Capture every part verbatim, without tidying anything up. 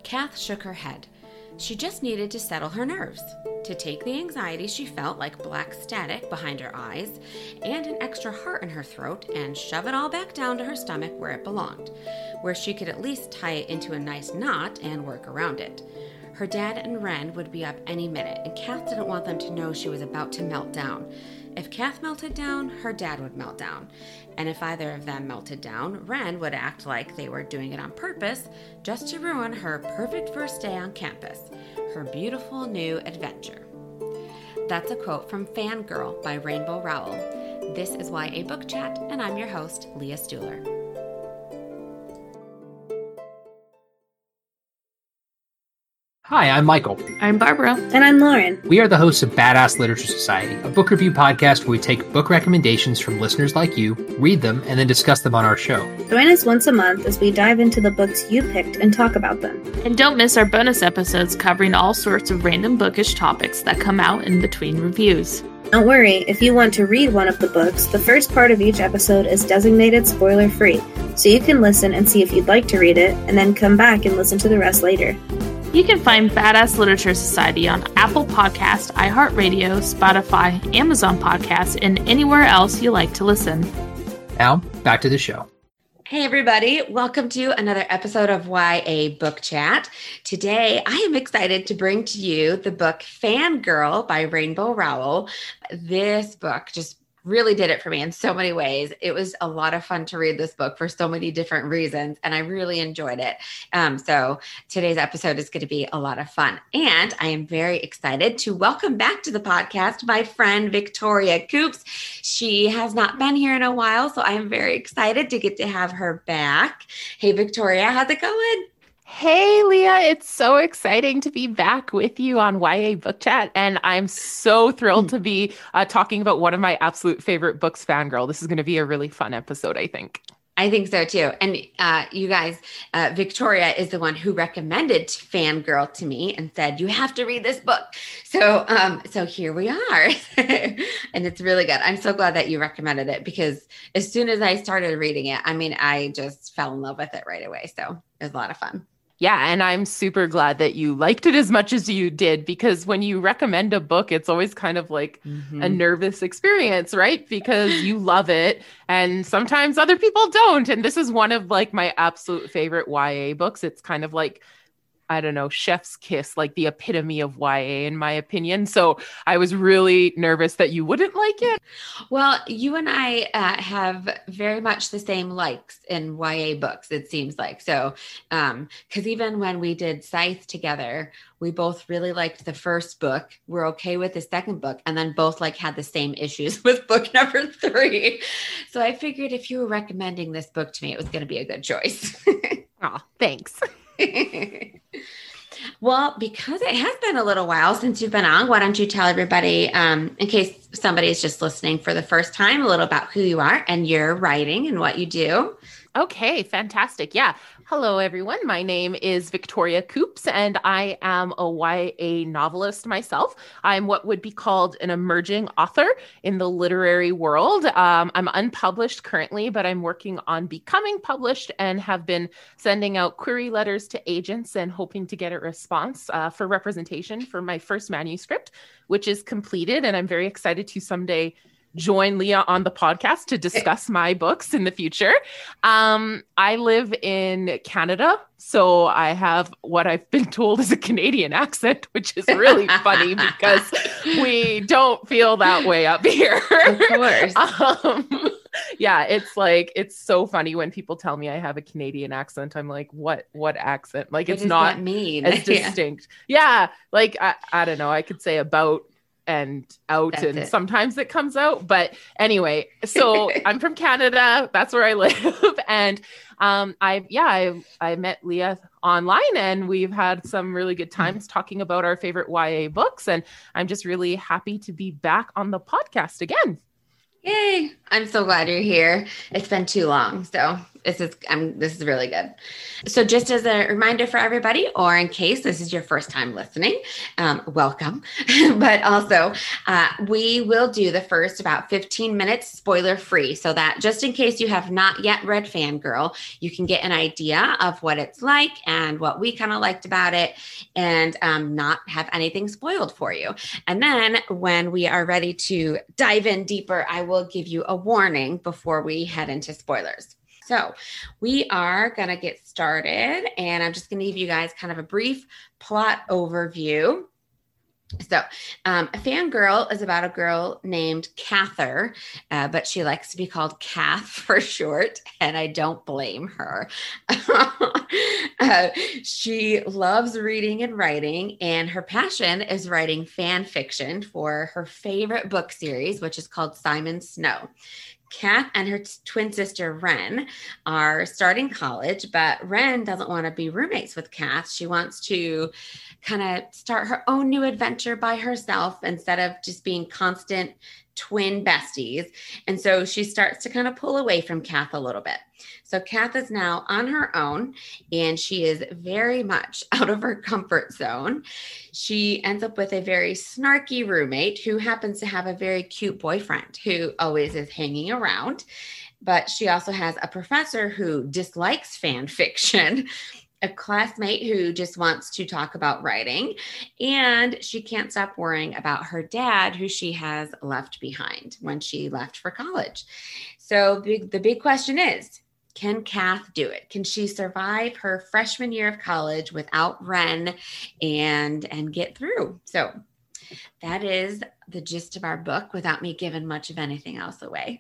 Kath shook her head. She just needed to settle her nerves, to take the anxiety she felt like black static behind her eyes and an extra heart in her throat and shove it all back down to her stomach where it belonged, where she could at least tie it into a nice knot and work around it. Her dad and Ren would be up any minute, and Kath didn't want them to know she was about to melt down. If Kath melted down, her dad would melt down. And if either of them melted down, Ren would act like they were doing it on purpose just to ruin her perfect first day on campus, her beautiful new adventure. That's a quote from Fangirl by Rainbow Rowell. This is Y A Book Chat, and I'm your host, Leah Stuhler. Hi, I'm Michael. I'm Barbara. And I'm Lauren. We are the hosts of Badass Literature Society, a book review podcast where we take book recommendations from listeners like you, read them, and then discuss them on our show. Join us once a month as we dive into the books you picked and talk about them. And don't miss our bonus episodes covering all sorts of random bookish topics that come out in between reviews. Don't worry, if you want to read one of the books, the first part of each episode is designated spoiler-free, so you can listen and see if you'd like to read it, and then come back and listen to the rest later. You can find Badass Literature Society on Apple Podcast, iHeartRadio, Spotify, Amazon Podcasts, and anywhere else you like to listen. Now, back to the show. Hey everybody, welcome to another episode of Y A Book Chat. Today, I am excited to bring to you the book Fangirl by Rainbow Rowell. This book just really did it for me in so many ways. It was a lot of fun to read this book for so many different reasons, and I really enjoyed it. Um, so today's episode is going to be a lot of fun. And I am very excited to welcome back to the podcast my friend Victoria Coops. She has not been here in a while, so I am very excited to get to have her back. Hey, Victoria, how's it going? Hey, Leah, it's so exciting to be back with you on Y A Book Chat, and I'm so thrilled to be uh, talking about one of my absolute favorite books, Fangirl. This is going to be a really fun episode, I think. I think so too. And uh, you guys, uh, Victoria is the one who recommended Fangirl to me and said, you have to read this book. So, um, so here we are. And it's really good. I'm so glad that you recommended it because as soon as I started reading it, I mean, I just fell in love with it right away. So it was a lot of fun. Yeah, and I'm super glad that you liked it as much as you did, because when you recommend a book, it's always kind of like mm-hmm. a nervous experience, right? Because you love it, and sometimes other people don't. And this is one of like my absolute favorite Y A books. It's kind of like, I don't know, chef's kiss, like the epitome of Y A in my opinion. So I was really nervous that you wouldn't like it. Well, you and I uh, have very much the same likes in Y A books, it seems like. So, um, because even when we did Scythe together, we both really liked the first book. We're okay with the second book, and then both like had the same issues with book number three. So I figured if you were recommending this book to me, it was going to be a good choice. Aw, thanks. Well, because it has been a little while since you've been on, why don't you tell everybody, um, in case somebody is just listening for the first time, a little about who you are and your writing and what you do. Okay, fantastic. Yeah. Hello, everyone. My name is Victoria Coops, and I am a Y A novelist myself. I'm what would be called an emerging author in the literary world. Um, I'm unpublished currently, but I'm working on becoming published and have been sending out query letters to agents and hoping to get a response uh, for representation for my first manuscript, which is completed. And I'm very excited to someday join Leah on the podcast to discuss my books in the future. Um, I live in Canada, so I have what I've been told is a Canadian accent, which is really funny because we don't feel that way up here. Of course. um, yeah, it's like, it's so funny when people tell me I have a Canadian accent. I'm like, what, what accent? Like, what it's not mean? as distinct. Yeah. yeah like, I, I don't know. I could say about and out That's and it. Sometimes it comes out, but anyway, so I'm from Canada, that's where I live. And um I yeah I I met Leah online, and we've had some really good times talking about our favorite Y A books, and I'm just really happy to be back on the podcast again. Yay. I'm so glad you're here. It's been too long. So this is um, this is really good. So just as a reminder for everybody, or in case this is your first time listening, um, welcome. But also, uh, we will do the first about fifteen minutes spoiler free, so that just in case you have not yet read Fangirl, you can get an idea of what it's like and what we kind of liked about it, and um, not have anything spoiled for you. And then when we are ready to dive in deeper, I will give you a warning before we head into spoilers. So we are going to get started, and I'm just going to give you guys kind of a brief plot overview. So um, Fangirl is about a girl named Cather, uh, but she likes to be called Kath for short, and I don't blame her. uh, she loves reading and writing, and her passion is writing fan fiction for her favorite book series, which is called Simon Snow. Kath and her t- twin sister, Wren, are starting college, but Wren doesn't want to be roommates with Kath. She wants to kind of start her own new adventure by herself instead of just being constant twin besties. And so she starts to kind of pull away from Kath a little bit. So Kath is now on her own, and she is very much out of her comfort zone. She ends up with a very snarky roommate who happens to have a very cute boyfriend who always is hanging around. But she also has a professor who dislikes fan fiction, a classmate who just wants to talk about writing, and she can't stop worrying about her dad, who she has left behind when she left for college. So the, the big question is, can Kath do it? Can she survive her freshman year of college without Wren and, and get through? So that is the gist of our book without me giving much of anything else away.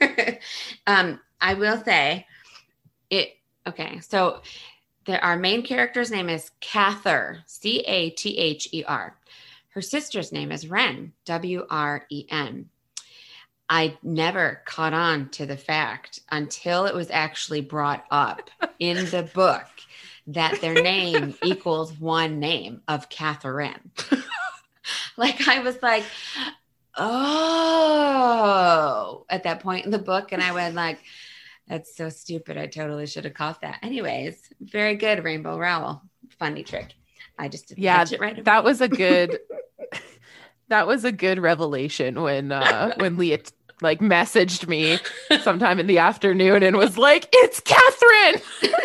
um, I will say it. Okay. So the, our main character's name is Cather, C A T H E R. Her sister's name is Wren, W R E N. I never caught on to the fact until it was actually brought up in the book that their name equals one name of Catherine. Like I was like, oh, at that point in the book. And I went like, that's so stupid. I totally should have caught that. Anyways, very good, Rainbow Rowell. Funny trick. I just didn't yeah, catch it right away. That was a good, that was a good revelation when, uh, when Leah t- like messaged me sometime in the afternoon and was like, it's Catherine.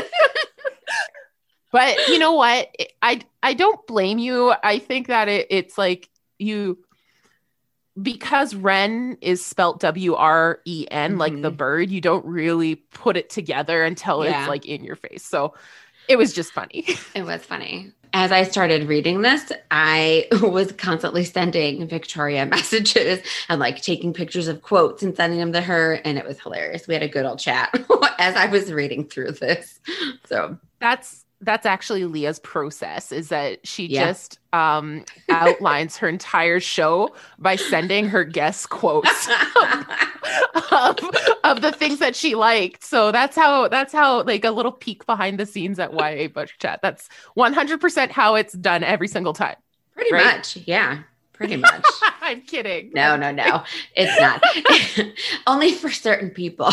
But you know what? I, I don't blame you. I think that it, it's like you, because Wren is spelt W R E N, mm-hmm. like the bird, you don't really put it together until yeah. it's like in your face. So it was just funny. It was funny. As I started reading this, I was constantly sending Victoria messages and like taking pictures of quotes and sending them to her. And it was hilarious. We had a good old chat as I was reading through this. So that's, that's actually Leah's process, is that she yeah. just um, outlines her entire show by sending her guest quotes of, of the things that she liked. So that's how, that's how like a little peek behind the scenes at Y A Book Chat. That's one hundred percent how it's done every single time. Pretty right? much. Yeah. Pretty much. I'm kidding. No, no, no. It's not. Only for certain people.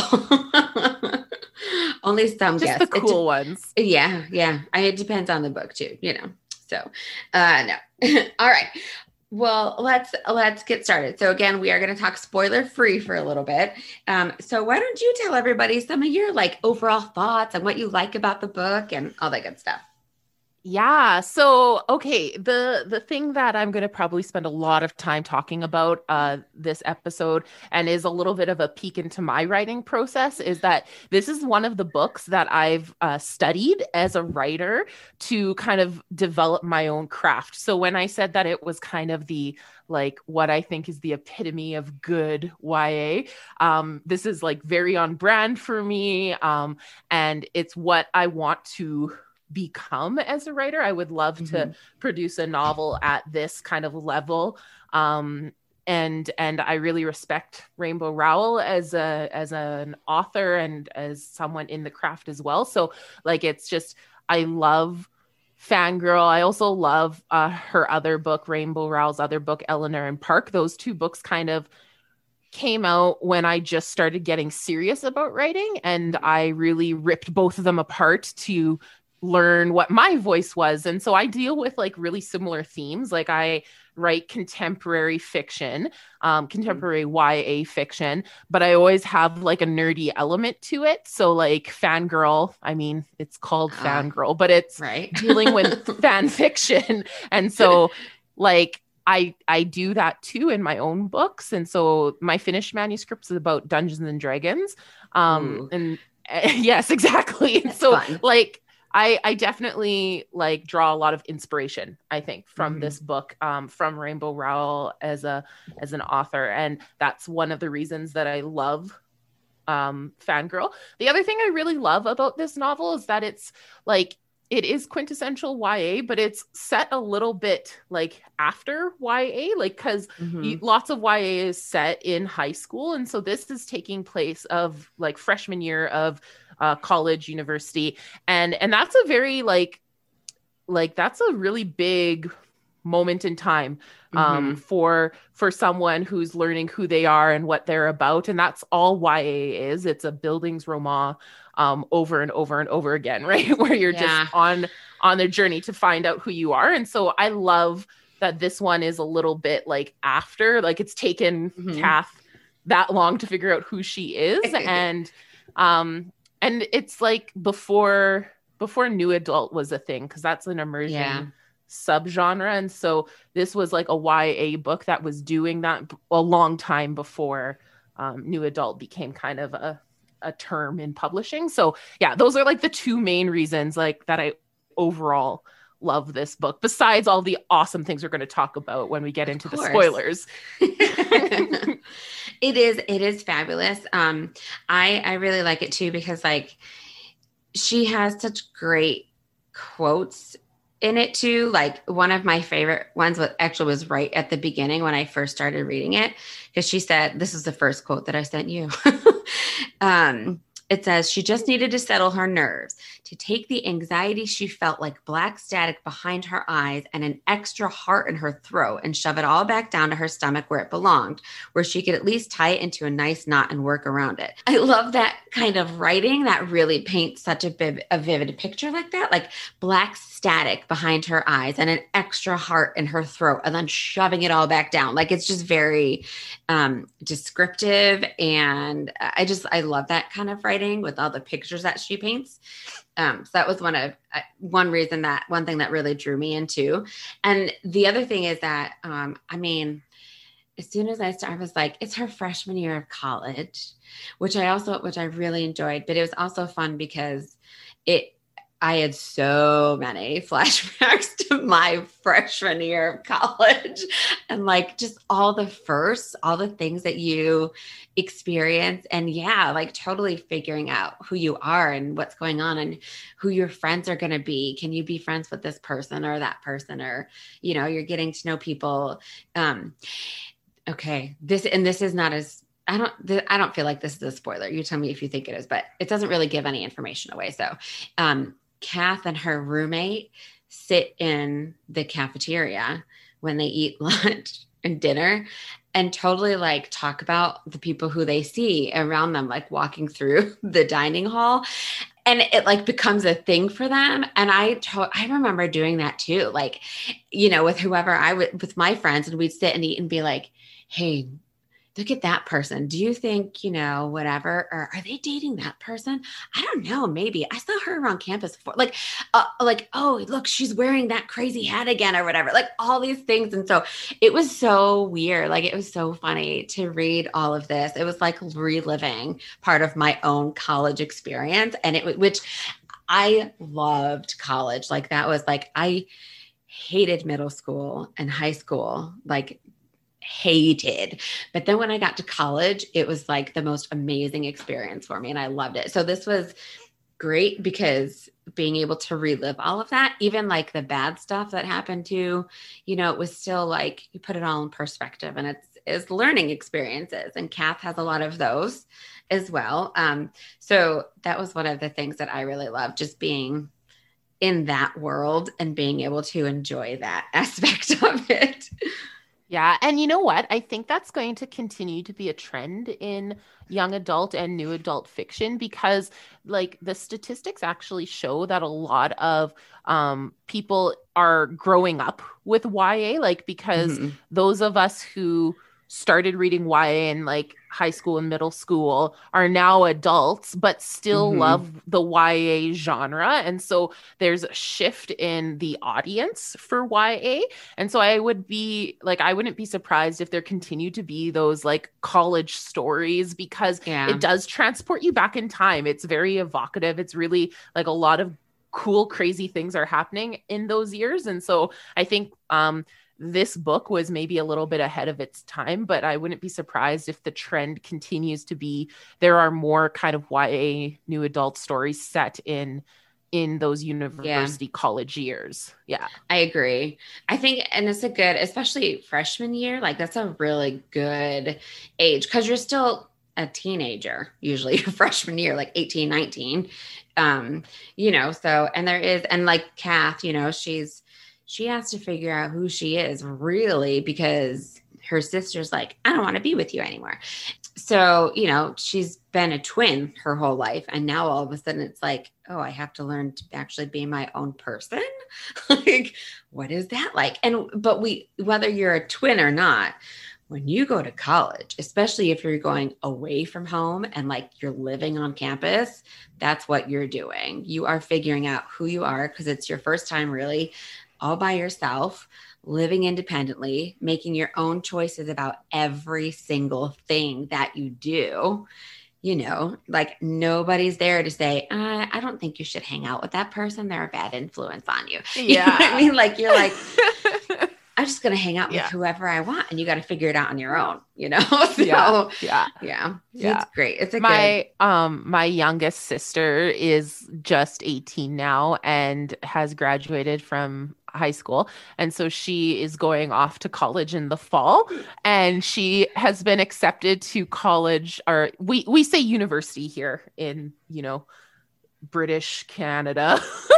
Only some Just guests. the cool de- ones. Yeah, yeah. I, it depends on the book too, you know. So, uh, no. All right. Well, let's let's get started. So again, we are going to talk spoiler free for a little bit. Um, so why don't you tell everybody some of your like overall thoughts and what you like about the book and all that good stuff? Yeah. So, okay. The, the thing that I'm going to probably spend a lot of time talking about uh, this episode, and is a little bit of a peek into my writing process, is that this is one of the books that I've uh, studied as a writer to kind of develop my own craft. So when I said that it was kind of the, like what I think is the epitome of good Y A, um, this is like very on brand for me. Um, and it's what I want to become as a writer. I would love mm-hmm. to produce a novel at this kind of level. Um, and, and I really respect Rainbow Rowell as a, as an author and as someone in the craft as well. So like, it's just, I love Fangirl. I also love uh, her other book, Rainbow Rowell's other book, Eleanor and Park. Those two books kind of came out when I just started getting serious about writing, and I really ripped both of them apart to learn what my voice was. And so I deal with like really similar themes. Like I write contemporary fiction, um, contemporary Y A fiction, but I always have like a nerdy element to it. So like fangirl, I mean, it's called uh, fangirl, but it's right. dealing with fan fiction. And so like, I I do that too in my own books. And so my finished manuscript is about Dungeons and Dragons. Um, Ooh. and uh, yes, exactly. That's so fun. like, I, I definitely like draw a lot of inspiration, I think, from Mm-hmm. this book, um, from Rainbow Rowell as a as an author. And that's one of the reasons that I love um, Fangirl. The other thing I really love about this novel is that it's like, it is quintessential Y A, but it's set a little bit like after Y A, like because Mhm. lots of Y A is set in high school. And so this is taking place of like freshman year of uh, college, university. And, and that's a very like, like that's a really big moment in time um, Mhm. for, for someone who's learning who they are and what they're about. And that's all Y A is. It's a Bildungsroman um, over and over and over again, right? Where you're Yeah. just on, on the journey to find out who you are. And so I love that this one is a little bit like after, like it's taken Mhm. Kath that long to figure out who she is. and, um, and it's like before, before new adult was a thing, because that's an emerging Yeah. subgenre. And so this was like a Y A book that was doing that b- a long time before um, new adult became kind of a, a term in publishing. So yeah, those are like the two main reasons like that I overall love this book, besides all the awesome things we're going to talk about when we get Of into the course. spoilers. It is, it is fabulous. Um, I, I really like it too, because like she has such great quotes in it too. Like one of my favorite ones was actually was right at the beginning when I first started reading it, because she said, this is the first quote that I sent you. um, It says, she just needed to settle her nerves, to take the anxiety she felt like black static behind her eyes and an extra heart in her throat and shove it all back down to her stomach where it belonged, where she could at least tie it into a nice knot and work around it. I love that kind of writing that really paints such a, viv- a vivid picture like that, like black static behind her eyes and an extra heart in her throat and then shoving it all back down. Like it's just very um, descriptive. And I just, I love that kind of writing with all the pictures that she paints. Um, so that was one of uh, one reason that one thing that really drew me into. And the other thing is that, um, I mean, as soon as I started, I was like, it's her freshman year of college, which I also, which I really enjoyed, but it was also fun because it, I had so many flashbacks to my freshman year of college and like just all the firsts, all the things that you experience. And yeah, like totally figuring out who you are and what's going on and who your friends are going to be. Can you be friends with this person or that person? Or, you know, you're getting to know people. Um, okay. This, and this is not as, I don't, th- I don't feel like this is a spoiler. You tell me if you think it is, but it doesn't really give any information away. So, um, Kath and her roommate sit in the cafeteria when they eat lunch and dinner and totally like talk about the people who they see around them, like walking through the dining hall. And it like becomes a thing for them. And I, to- I remember doing that too. Like, you know, with whoever I would, with my friends, and we'd sit and eat and be like, hey, look at that person. Do you think, you know, whatever, or are they dating that person? I don't know. Maybe I saw her around campus before. Like, uh, like, oh, look, she's wearing that crazy hat again or whatever, like all these things. And so it was so weird. Like, it was so funny to read all of this. It was like reliving part of my own college experience. And it, which I loved college. Like that was like, I hated middle school and high school, like hated. But then when I got to college, it was like the most amazing experience for me. And I loved it. So this was great because being able to relive all of that, even like the bad stuff that happened to, you know, it was still like, you put it all in perspective and it's, it's learning experiences. And Kath has a lot of those as well. Um, so that was one of the things that I really loved, just being in that world and being able to enjoy that aspect of it. Yeah. And you know what? I think that's going to continue to be a trend in young adult and new adult fiction because, like, the statistics actually show that a lot of um, people are growing up with Y A, like, because Mm-hmm. those of us who started reading Y A in like high school and middle school are now adults, but still Mm-hmm. love the Y A genre. And so there's a shift in the audience for Y A. And so I would be like, I wouldn't be surprised if there continue to be those like college stories because Yeah. it does transport you back in time. It's very evocative. It's really like a lot of cool, crazy things are happening in those years. And so I think, um, this book was maybe a little bit ahead of its time, but I wouldn't be surprised if the trend continues to be there are more kind of Y A new adult stories set in in those university yeah. college years. Yeah. I agree. I think, and it's a good, especially freshman year, like that's a really good age because you're still a teenager, usually freshman year, like eighteen, nineteen. Um, you know, so, and there is, and like Kath, you know, she's, she has to figure out who she is really because her sister's like, I don't want to be with you anymore. So, you know, she's been a twin her whole life. And now all of a sudden it's like, oh, I have to learn to actually be my own person. Like, what is that like? And, but we, whether you're a twin or not, when you go to college, especially if you're going away from home and like you're living on campus, that's what you're doing. You are figuring out who you are because it's your first time really all by yourself, living independently, making your own choices about every single thing that you do. You know, like nobody's there to say, uh, I don't think you should hang out with that person. They're a bad influence on you. Yeah. You know what I mean? Like, you're like, I'm just going to hang out yeah. with whoever I want. And you got to figure it out on your own, you know? So, yeah. Yeah. Yeah. So yeah. It's great. It's a my, good. Um, my youngest sister is just eighteen now and has graduated from high school. And so she is going off to college in the fall and she has been accepted to college or we, we say university here in, you know, British Canada.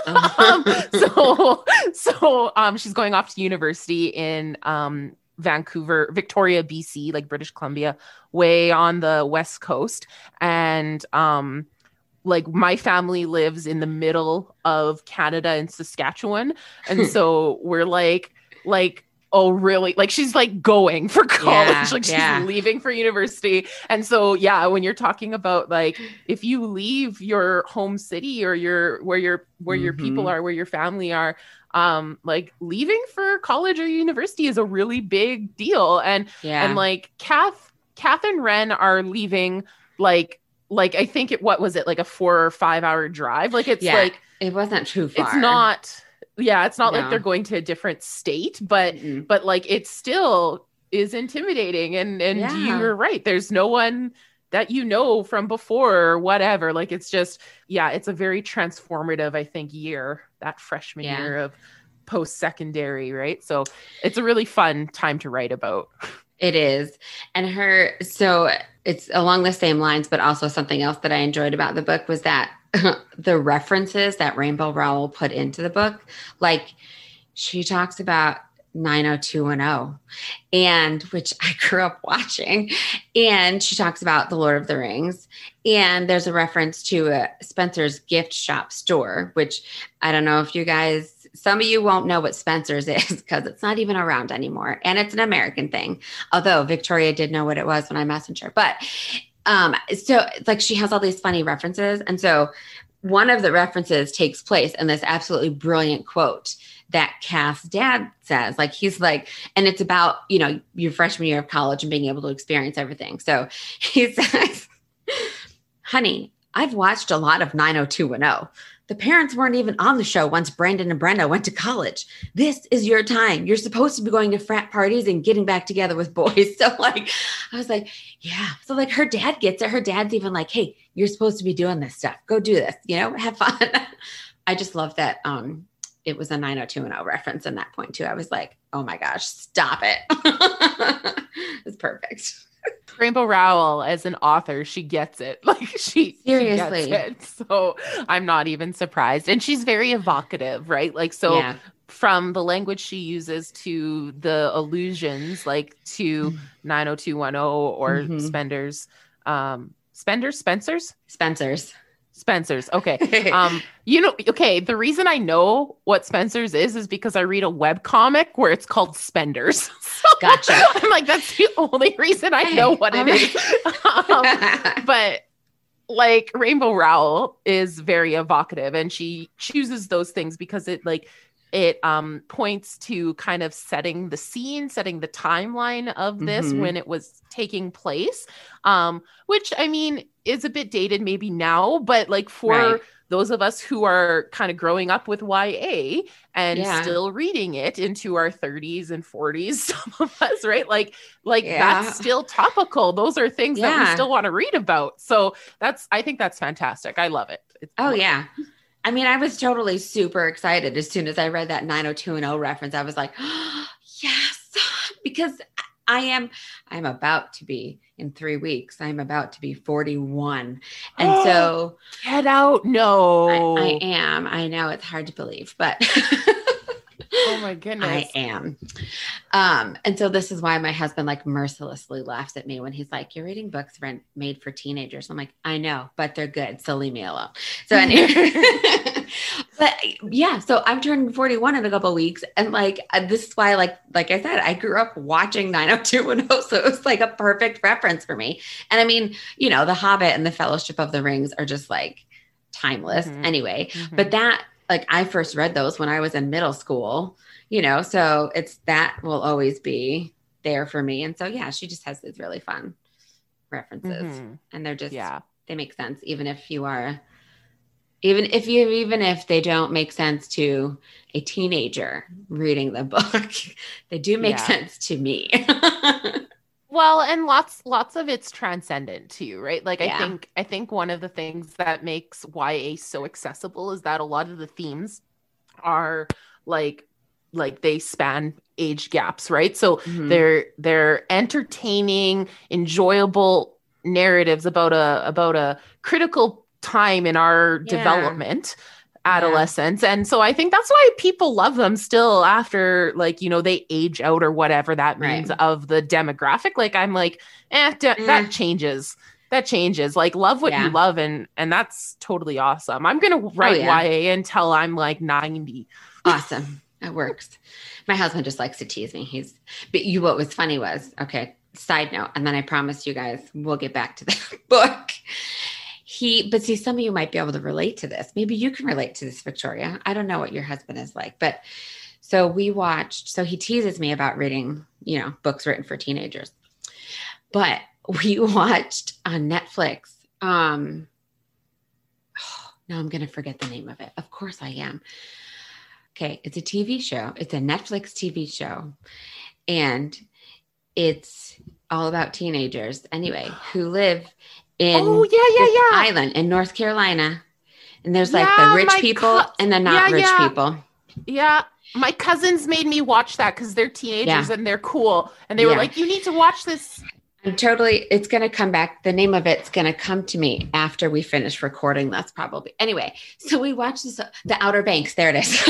um, so, so, um, she's going off to university in, um, Vancouver, Victoria, B C, like British Columbia, way on the West Coast. And, um, like my family lives in the middle of Canada and Saskatchewan. And so we're like, like, oh, really? Like she's like going for college, yeah, like she's yeah. leaving for university. And so, yeah, when you're talking about like, if you leave your home city or your, where your, where mm-hmm. your people are, where your family are, um, like leaving for college or university is a really big deal. And, yeah. and like Kath, Kath and Ren are leaving like, like, I think it, what was it? Like a four or five hour drive. Like it's yeah, like, it wasn't too far. It's not, yeah, it's not no. like they're going to a different state, but, Mm-mm. but like, it still is intimidating. And, and yeah. you're right. There's no one that, you know, from before or whatever. Like, it's just, yeah, it's a very transformative, I think, year, that freshman yeah. year of post-secondary. Right. So it's a really fun time to write about. It is. And her, so it's along the same lines, but also something else that I enjoyed about the book was that the references that Rainbow Rowell put into the book, like she talks about nine oh two one oh and which I grew up watching. And she talks about the Lord of the Rings. And there's a reference to a Spencer's gift shop store, which I don't know if you guys, some of you won't know what Spencer's is because it's not even around anymore. And it's an American thing. Although Victoria did know what it was when I messaged her. But um, so it's like she has all these funny references. And so one of the references takes place in this absolutely brilliant quote that Kath's dad says. Like he's like, and it's about, you know, your freshman year of college and being able to experience everything. So he says, honey, I've watched a lot of nine oh two one oh. The parents weren't even on the show once Brandon and Brenda went to college. This is your time. You're supposed to be going to frat parties and getting back together with boys. So like, I was like, yeah. So like her dad gets it. Her dad's even like, hey, you're supposed to be doing this stuff. Go do this, you know, have fun. I just love that. Um, it was a nine oh two one oh reference in that point too. I was like, oh my gosh, stop it. It's perfect. Rainbow Rowell as an author, she gets it. Like she seriously she gets it. So I'm not even surprised. And she's very evocative, right? Like, so yeah. from the language she uses to the allusions, like to nine oh two one oh or Mhm. Spender's, um, Spender's, Spencer's, Spencer's. Spencer's. Okay. Um, you know, okay. The reason I know what Spencer's is, is because I read a web comic where it's called Spenders. So Gotcha. I'm like, that's the only reason I know what it is. um, but like Rainbow Rowell is very evocative, and she chooses those things because it like it um points to kind of setting the scene, setting the timeline of this Mhm. when it was taking place, um which I mean is a bit dated maybe now, but like for Right. those of us who are kind of growing up with Y A and Yeah. still reading it into our thirties and forties, some of us, right? Like, like Yeah. that's still topical. Those are things that we Yeah. still want to read about. So that's, I think that's fantastic. I love it. It's Oh, yeah. I mean, I was totally super excited as soon as I read that nine oh two one oh reference. I was like, oh, yes, because I am, I'm about to be in three weeks. I'm about to be forty-one. And so Get out. No. I, I am, I know it's hard to believe, but Oh my goodness. I am. Um, and so this is why my husband like mercilessly laughs at me when he's like, you're reading books for, made for teenagers. I'm like, I know, but they're good. So leave me alone. So anyway, but yeah, so I'm turning forty-one in a couple of weeks. And like, uh, this is why, like, like I said, I grew up watching nine oh two one oh. So it was like a perfect reference for me. And I mean, you know, The Hobbit and The Fellowship of the Rings are just like timeless Mhm. anyway, Mhm. but that, like I first read those when I was in middle school, you know, so it's, that will always be there for me. And so, yeah, she just has these really fun references Mhm. and they're just, Yeah. they make sense. Even if you are, even if you, even if they don't make sense to a teenager reading the book, they do make Yeah. sense to me. Well, and lots lots of it's transcendent too, right? Like Yeah. I think I think one of the things that makes Y A so accessible is that a lot of the themes are like like they span age gaps, right? So Mhm. they're they're entertaining, enjoyable narratives about a about a critical time in our Yeah. development, adolescence. And so I think that's why people love them still after, like, you know, they age out or whatever that means Right. of the demographic. Like I'm like, eh, d- Eh. that changes. That changes. Like love what Yeah. you love, and and that's totally awesome. I'm gonna write yeah. Y A until I'm like ninety. Awesome. It works. My husband just likes to tease me. He's, but you, what was funny was, okay, side note, and then I promise you guys, we'll get back to the book. He, but see, some of you might be able to relate to this. Maybe you can relate to this, Victoria. I don't know what your husband is like, but so we watched, so he teases me about reading, you know, books written for teenagers, but we watched on Netflix. Um, oh, now I'm going to forget the name of it. Of course I am. Okay. It's a T V show. It's a Netflix T V show. And it's all about teenagers anyway, who live in Oh yeah, yeah, this yeah. island in North Carolina. And there's like Yeah, the rich my people co- and the not yeah, rich yeah. people. Yeah. My cousins made me watch that because they're teenagers Yeah. and they're cool. And they were Yeah. like, you need to watch this. I'm totally, it's going to come back. The name of it's going to come to me after we finish recording. That's probably, anyway. So we watched this, The Outer Banks. There it is.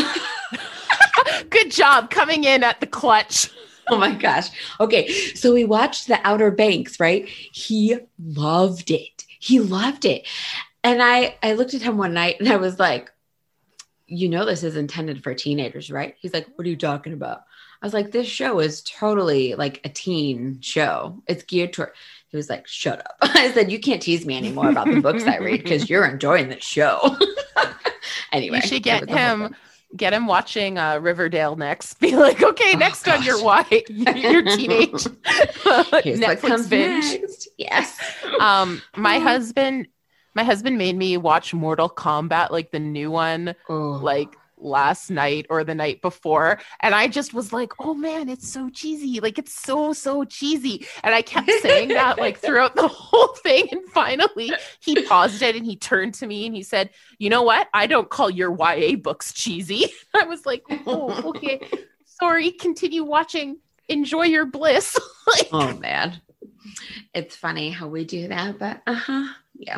Good job coming in at the clutch. Oh my gosh. Okay. So we watched The Outer Banks, right? He loved it. He loved it. And I, I looked at him one night and I was like, you know, this is intended for teenagers, right? He's like, what are you talking about? I was like, this show is totally like a teen show. It's geared toward, he was like, shut up. I said, you can't tease me anymore about the books I read because you're enjoying the show. Anyway. You should that get was the whole him thing. get him watching uh, Riverdale next. Be like, okay, Oh, next on your gosh. Y, your teenage Here's what Netflix comes binge. next. Yes. Um, my husband, my husband made me watch Mortal Kombat, like the new one, Oh. like last night or the night before, and I just was like, oh man, it's so cheesy, like it's so so cheesy. And I kept saying that like throughout the whole thing, and finally he paused it and he turned to me and he said, you know what, I don't call your Y A books cheesy. I was like, oh okay, sorry, continue watching, enjoy your bliss. Like, Oh man. It's funny how we do that, but uh-huh. Yeah.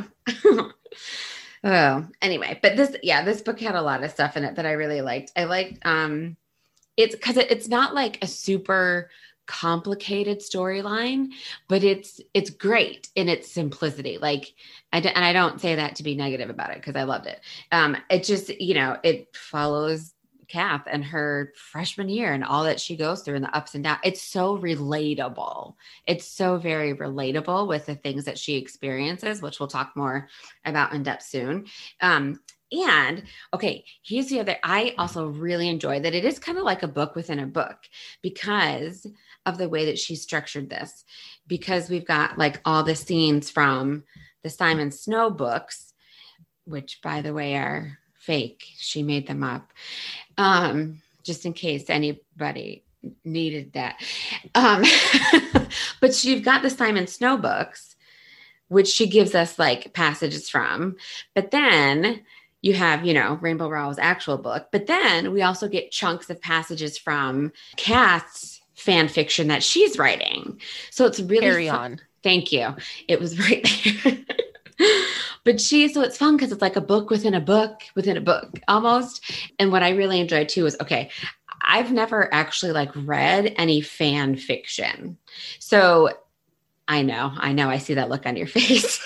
Oh, anyway, but this, yeah, this book had a lot of stuff in it that I really liked. I liked, um, it's because it, it's not like a super complicated storyline, but it's it's great in its simplicity. Like, I d- and I don't say that to be negative about it because I loved it. Um, it just, you know, it follows Kath and her freshman year and all that she goes through and the ups and downs. It's so relatable. It's so very relatable with the things that she experiences, which we'll talk more about in depth soon. Um, and okay, here's the other, I also really enjoy that it is kind of like a book within a book because of the way that she structured this, because we've got like all the scenes from the Simon Snow books, which by the way are fake. She made them up. Um, just in case anybody needed that. Um, but you've got the Simon Snow books, which she gives us like passages from, but then you have, you know, Rainbow Rowell's actual book, but then we also get chunks of passages from Kath's fan fiction that she's writing. So it's really Carry fun. on. Thank you. It was right there. But she, so it's fun because it's like a book within a book within a book almost. And what I really enjoyed too is, okay, I've never actually like read any fan fiction. So I know, I know, I see that look on your face.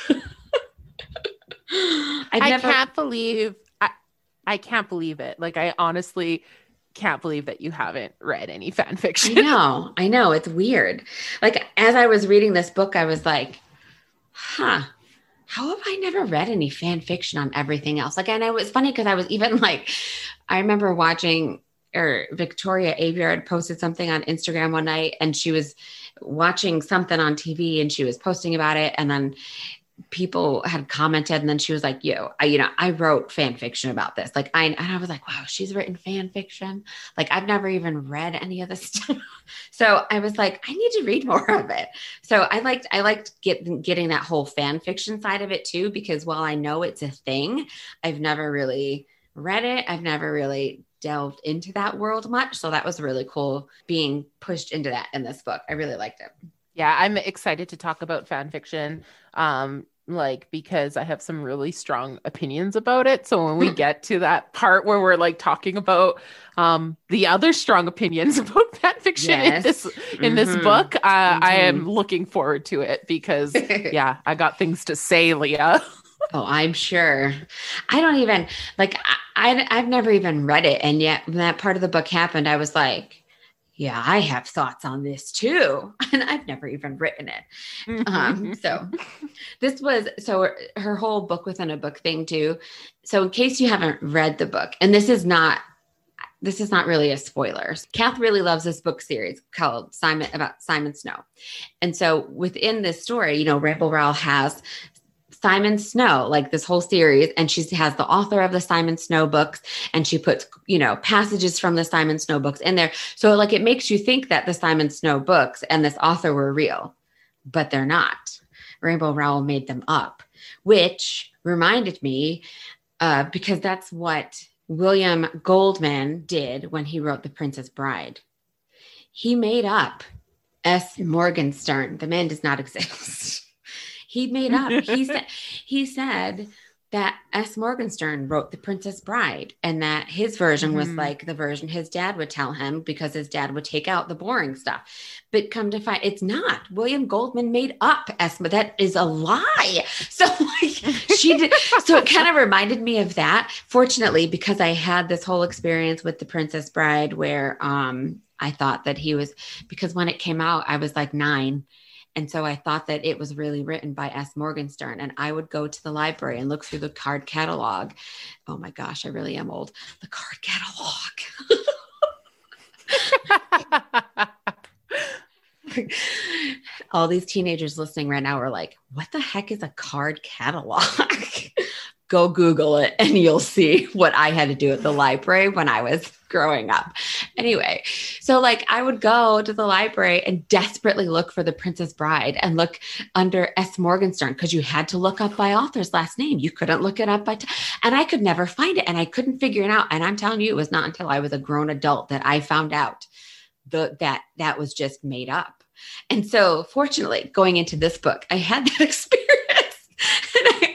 I've I never, can't believe, I, I can't believe it. Like, I honestly can't believe that you haven't read any fan fiction. I know, I know, it's weird. Like, as I was reading this book, I was like, huh, how have I never read any fan fiction on everything else? Like, and it was funny because I was even like, I remember watching, or Victoria Avier had posted something on Instagram one night and she was watching something on T V and she was posting about it. And then people had commented and then she was like, yo, I, you know, I wrote fan fiction about this. Like I, and I was like, wow, she's written fan fiction. Like I've never even read any of this stuff. So I was like, I need to read more of it. So I liked, I liked get, getting that whole fan fiction side of it too, because while I know it's a thing, I've never really read it. I've never really delved into that world much. So that was really cool being pushed into that in this book. I really liked it. Yeah, I'm excited to talk about fan fiction, um, like because I have some really strong opinions about it. So when we get to that part where we're like talking about um, the other strong opinions about fan fiction Yes. in this Mm-hmm. in this book, uh, Mm-hmm. I am looking forward to it because yeah, I got things to say, Leah. Oh, I'm sure. I don't even like, I, I, I've never even read it. And yet when that part of the book happened, I was like, yeah, I have thoughts on this too. And I've never even written it. Um, so this was, so her whole book within a book thing too. So in case you haven't read the book, and this is not, this is not really a spoiler. Kath really loves this book series called Simon, about Simon Snow. And so within this story, you know, Rainbow Rowell has Simon Snow, like this whole series, and she has the author of the Simon Snow books, and she puts, you know, passages from the Simon Snow books in there. So like it makes you think that the Simon Snow books and this author were real, but they're not. Rainbow Rowell made them up, which reminded me, uh, because that's what William Goldman did when he wrote The Princess Bride. He made up S. Morgenstern. The man does not exist. He made up, he said, he said that S. Morgenstern wrote The Princess Bride and that his version was Mhm. like the version his dad would tell him because his dad would take out the boring stuff. But come to find, it's not. William Goldman made up S. But that is a lie. So like she did. So it kind of reminded me of that. Fortunately, because I had this whole experience with The Princess Bride where um, I thought that he was, because when it came out, I was like nine. And so I thought that it was really written by S. Morgenstern. And I would go to the library and look through the card catalog. Oh my gosh, I really am old. The card catalog. All these teenagers listening right now are like, what the heck is a card catalog? Go Google it and you'll see what I had to do at the library when I was growing up. Anyway, so like I would go to the library and desperately look for The Princess Bride and look under S. Morgenstern because you had to look up by author's last name. You couldn't look it up by, t- and I could never find it and I couldn't figure it out. And I'm telling you, it was not until I was a grown adult that I found out the, that that was just made up. And so fortunately, going into this book, I had that experience. And I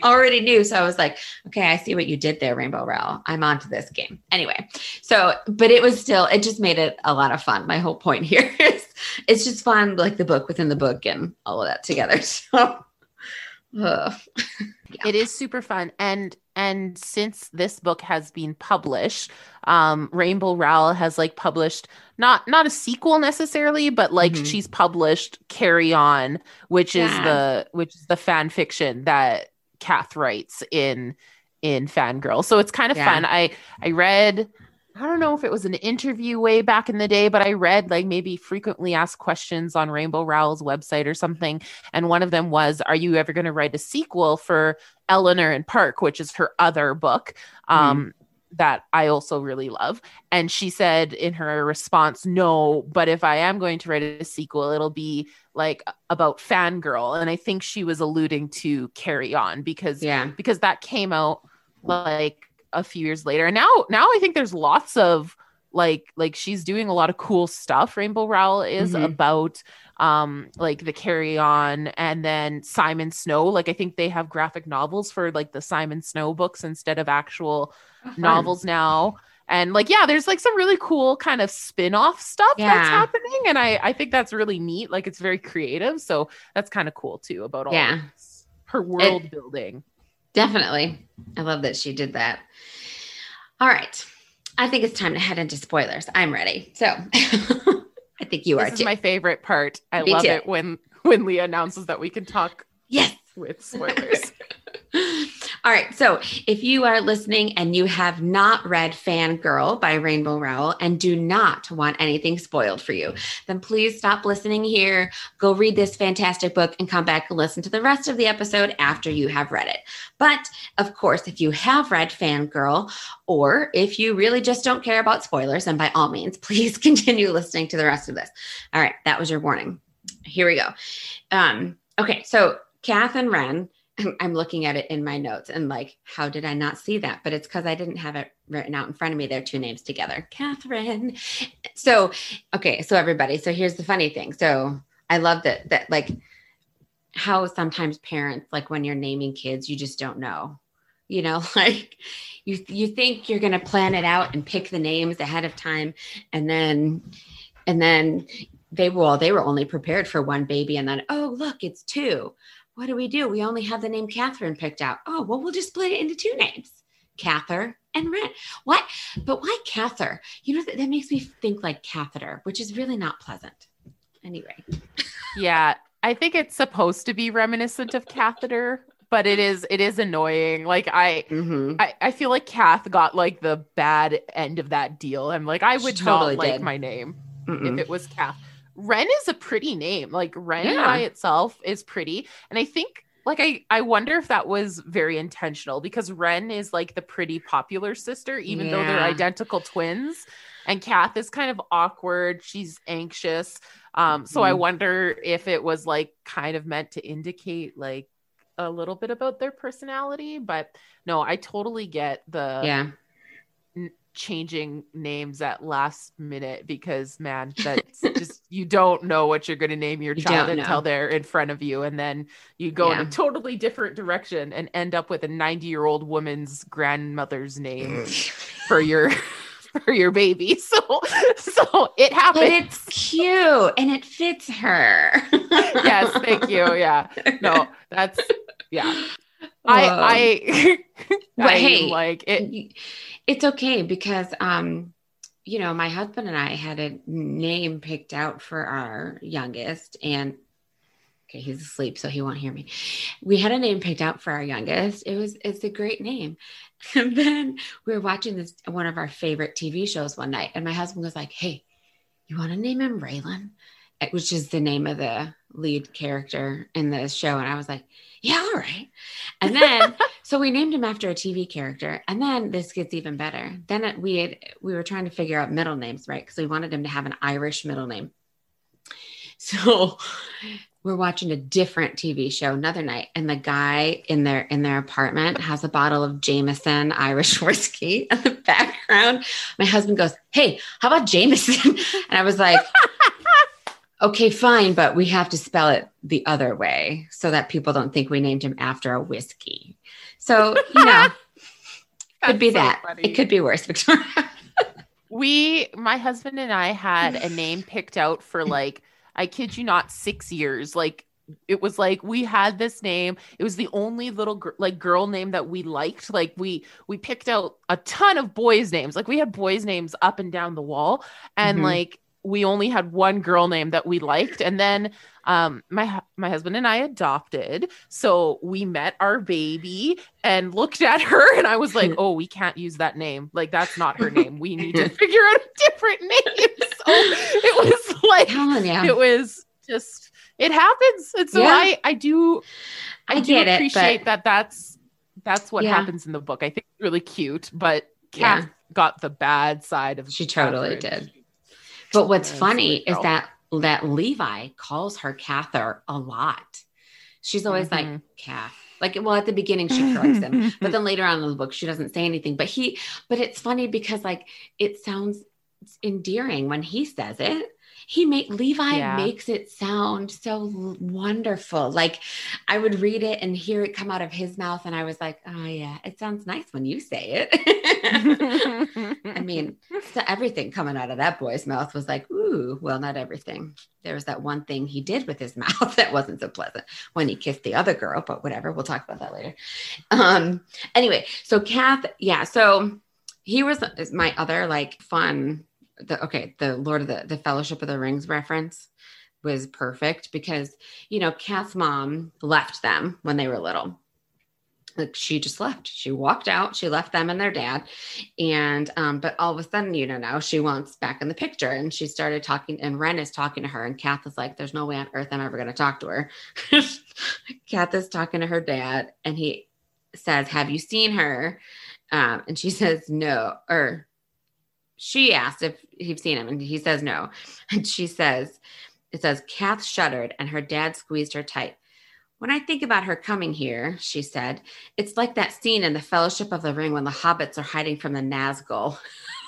already knew. So I was like, okay, I see what you did there, Rainbow Rowell. I'm onto this game. Anyway, so, but it was still, it just made it a lot of fun. My whole point here is it's just fun, like the book within the book and all of that together. So uh, yeah. It is super fun. And and since this book has been published, um, Rainbow Rowell has like published not not a sequel necessarily, but like mm-hmm. she's published Carry On, which yeah. is the which is the fan fiction that Kath writes in in Fangirl. So it's kind of yeah. fun. I I read. I don't know if it was an interview way back in the day, but I read like maybe frequently asked questions on Rainbow Rowell's website or something. And one of them was, are you ever going to write a sequel for Eleanor and Park, which is her other book um, mm. that I also really love. And she said in her response, no, but if I am going to write a sequel, it'll be like about Fangirl. And I think she was alluding to Carry On because, yeah. because that came out like a few years later. And now, now I think there's lots of like, like she's doing a lot of cool stuff. Rainbow Rowell is mm-hmm. about um, like the Carry On and then Simon Snow. Like, I think they have graphic novels for like the Simon Snow books instead of actual oh, novels now. And like, yeah, there's like some really cool kind of spin-off stuff yeah. that's happening. And I, I think that's really neat. Like it's very creative. So that's kind of cool too about all yeah. this, her world it, building. Definitely. I love that she did that. All right. I think it's time to head into spoilers. I'm ready. So I think you this are is too. my favorite part. I Me love too. it when, when Leah announces that we can talk yes. with spoilers. All right. So if you are listening and you have not read Fangirl by Rainbow Rowell and do not want anything spoiled for you, then please stop listening here. Go read this fantastic book and come back and listen to the rest of the episode after you have read it. But of course, if you have read Fangirl, or if you really just don't care about spoilers, then by all means, please continue listening to the rest of this. All right. That was your warning. Here we go. Um, okay. So Kath and Ren, I'm looking at it in my notes and like, how did I not see that? But it's because I didn't have it written out in front of me. They're two names together, Catherine. So, okay. So everybody, so here's the funny thing. So I love that, that like how sometimes parents, like when you're naming kids, you just don't know, you know, like you, you think you're going to plan it out and pick the names ahead of time. And then, and then they were, well, they were only prepared for one baby. And then, oh, look, it's two. What do we do? We only have the name Catherine picked out. Oh, well, we'll just split it into two names, Cather and Ren. What? But why Cather? You know, that, that makes me think like catheter, which is really not pleasant. Anyway. Yeah, I think it's supposed to be reminiscent of catheter, but it is it is annoying. Like I, mm-hmm. I, I feel like Kath got like the bad end of that deal. And like I would totally not like did. my name Mm-mm. if it was Kath. Ren is a pretty name. Like Ren yeah. by itself is pretty. And I think like, I, I wonder if that was very intentional because Ren is like the pretty popular sister, even yeah. though they're identical twins. And Kath is kind of awkward. She's anxious. Um, so mm. I wonder if it was like kind of meant to indicate like a little bit about their personality, but no, I totally get the, yeah. changing names at last minute because man, that's just you don't know what you're going to name your child until they're in front of you, and then you go yeah. in a totally different direction and end up with a ninety year old woman's grandmother's name for your for your baby. So so it happens. But it's cute and it fits her. Yes, thank you. Yeah, no, that's yeah. I I, but I hey, like it. It's okay because, um, you know, my husband and I had a name picked out for our youngest, and okay, he's asleep, so he won't hear me. We had a name picked out for our youngest. It was, it's a great name. And then we were watching this, one of our favorite T V shows one night, and my husband was like, "Hey, you want to name him Raylan?" Which is the name of the lead character in the show. And I was like, yeah, all right. And then, so we named him after a T V character. And then this gets even better. Then it, we had, we were trying to figure out middle names, right? Because we wanted him to have an Irish middle name. So we're watching a different T V show another night. And the guy in their, in their apartment has a bottle of Jameson Irish whiskey in the background. My husband goes, "Hey, how about Jameson?" And I was like, okay, fine, but we have to spell it the other way so that people don't think we named him after a whiskey. So, you know, could be so that. funny. It could be worse, Victoria. We, my husband and I had a name picked out for like, I kid you not, six years. Like, it was like we had this name. It was the only little gr- like girl name that we liked. Like we we picked out a ton of boys' names. Like we had boys' names up and down the wall, and Mm-hmm. like we only had one girl name that we liked. And then um my my husband and I adopted. So we met our baby and looked at her, and I was like, "Oh, we can't use that name. Like that's not her name. We need to figure out a different name." So it was like Telling ya. it was just. It happens. And so Yeah. I, I do, I, I do get it, appreciate but- that that's, that's what Yeah. happens in the book. I think it's really cute, but Kath Yeah. got the bad side of She totally Catherine. did. But what's Yeah, funny sweet is girl. that that Levi calls her Cather a lot. She's always like, Mhm. Kath. Like, well, at the beginning she corrects him, but then later on in the book she doesn't say anything. But he, but it's funny because like it sounds endearing when he says it. He make Levi Yeah. makes it sound so wonderful. Like I would read it and hear it come out of his mouth, and I was like, oh yeah, it sounds nice when you say it. I mean, so everything coming out of that boy's mouth was like, ooh, well, not everything. There was that one thing he did with his mouth that wasn't so pleasant when he kissed the other girl, but whatever. We'll talk about that later. Um, anyway, so Kath, yeah, so he was is my other like fun, the okay, the Lord of the, the Fellowship of the Rings reference was perfect because, you know, Kath's mom left them when they were little. Like she just left. She walked out. She left them and their dad. And, um, but all of a sudden, you know, now she wants back in the picture. And she started talking, and Ren is talking to her. And Kath is like, there's no way on earth I'm ever going to talk to her. Kath is talking to her dad, and he says, have you seen her? Um, and she says, no. Or she asked if he'd seen him, and he says, no. And she says, it says, Kath shuddered, and her dad squeezed her tight. When I think about her coming here, she said, it's like that scene in the Fellowship of the Ring when the hobbits are hiding from the Nazgul.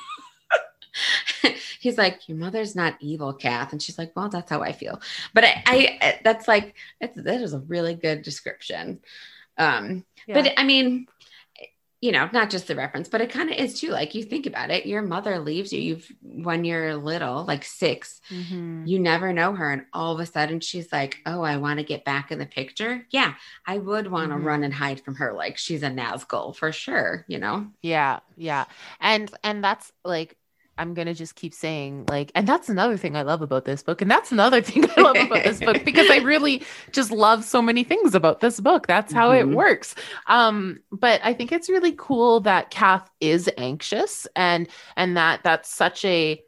He's like, your mother's not evil, Kath. And she's like, well, that's how I feel. But I, I that's like, it's, that is a really good description. Um, Yeah. But I mean, you know, not just the reference, but it kind of is too. Like you think about it, your mother leaves you. You've when you're little, like six, Mhm. you never know her, and all of a sudden she's like, "Oh, I want to get back in the picture." Yeah, I would want to Mhm. run and hide from her, like she's a Nazgul for sure. You know? Yeah, yeah. And and that's like I'm gonna just keep saying like, and that's another thing I love about this book, and that's another thing I love about this book because I really just love so many things about this book. That's how Mhm. it works. Um, but I think it's really cool that Kath is anxious, and and that that's such a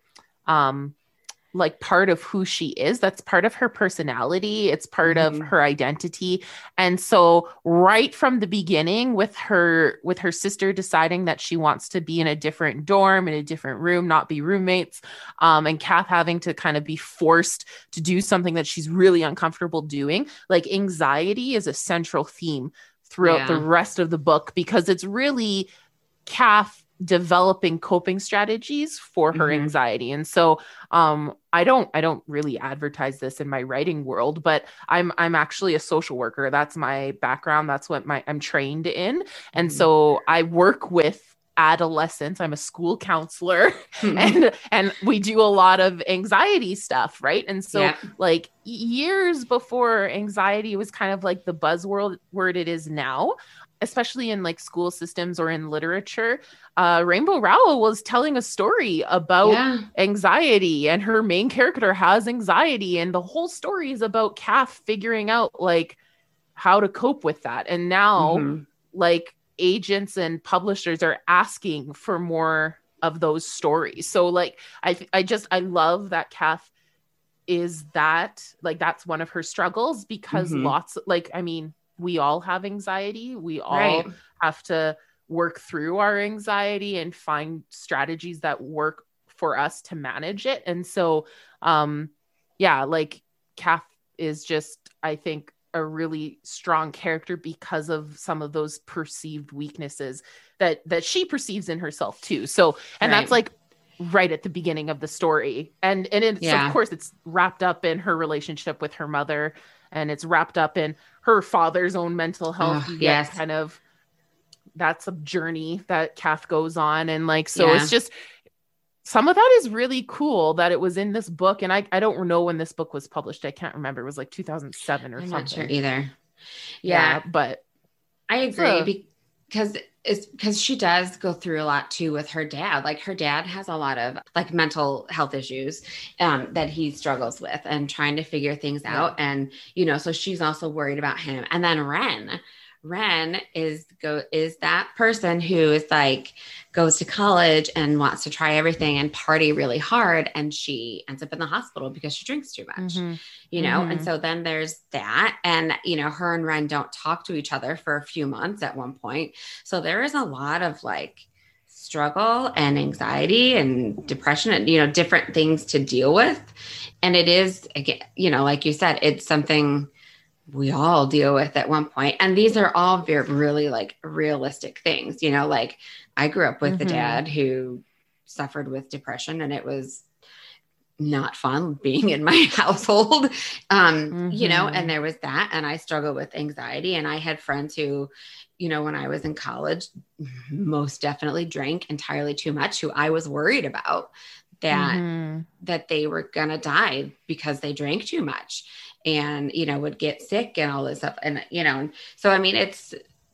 um like part of who she is. That's part of her personality. It's part Mhm. of her identity. And so right from the beginning with her, with her sister deciding that she wants to be in a different dorm, in a different room, not be roommates. Um, and Kath having to kind of be forced to do something that she's really uncomfortable doing. Like anxiety is a central theme throughout Yeah. the rest of the book because it's really Kath developing coping strategies for her Mhm. anxiety. And so um I don't I don't really advertise this in my writing world, but I'm I'm actually a social worker. That's my background. That's what my I'm trained in. And Mhm. so I work with adolescents. I'm a school counselor and and we do a lot of anxiety stuff, right? And so Yeah. like years before anxiety was kind of like the buzzword word it is now, especially in like school systems or in literature, uh, Rainbow Rowell was telling a story about Yeah. anxiety, and her main character has anxiety, and the whole story is about Kath figuring out like how to cope with that. And now Mhm. like agents and publishers are asking for more of those stories. So like I I just I love that Kath is that like that's one of her struggles because Mhm. lots like I mean we all have anxiety. We all Right. have to work through our anxiety and find strategies that work for us to manage it. And so, um, yeah, like Kath is just, I think, a really strong character because of some of those perceived weaknesses that that she perceives in herself too. So, and Right. that's like right at the beginning of the story. And and it's Yeah. of course it's wrapped up in her relationship with her mother, and it's wrapped up in her father's own mental health. Oh, You get yes. kind of that's a journey that Kath goes on. And like, so Yeah. it's just, some of that is really cool that it was in this book. And I, I don't know when this book was published. I can't remember. It was like two thousand seven or I'm something. not sure either. Yeah, Yeah, but I agree So- because it's because she does go through a lot too with her dad. Like her dad has a lot of like mental health issues um, that he struggles with and trying to figure things Yeah. out. And, you know, so she's also worried about him. And then Ren, Ren is go is that person who is like goes to college and wants to try everything and party really hard. And she ends up in the hospital because she drinks too much. Mhm. You know, Mhm. and so then there's that. And, you know, her and Ren don't talk to each other for a few months at one point. So there is a lot of like struggle and anxiety and depression and, you know, different things to deal with. And it is, again, you know, like you said, it's something we all deal with at one point. And these are all very, really like realistic things, you know, like I grew up with Mhm. a dad who suffered with depression and it was not fun being in my household. Um, you know, Mhm. and there was that, and I struggled with anxiety, and I had friends who, you know, when I was in college, most definitely drank entirely too much, who I was worried about that, Mhm. that they were going to die because they drank too much and, you know, would get sick and all this stuff. And, you know, so, I mean, it's,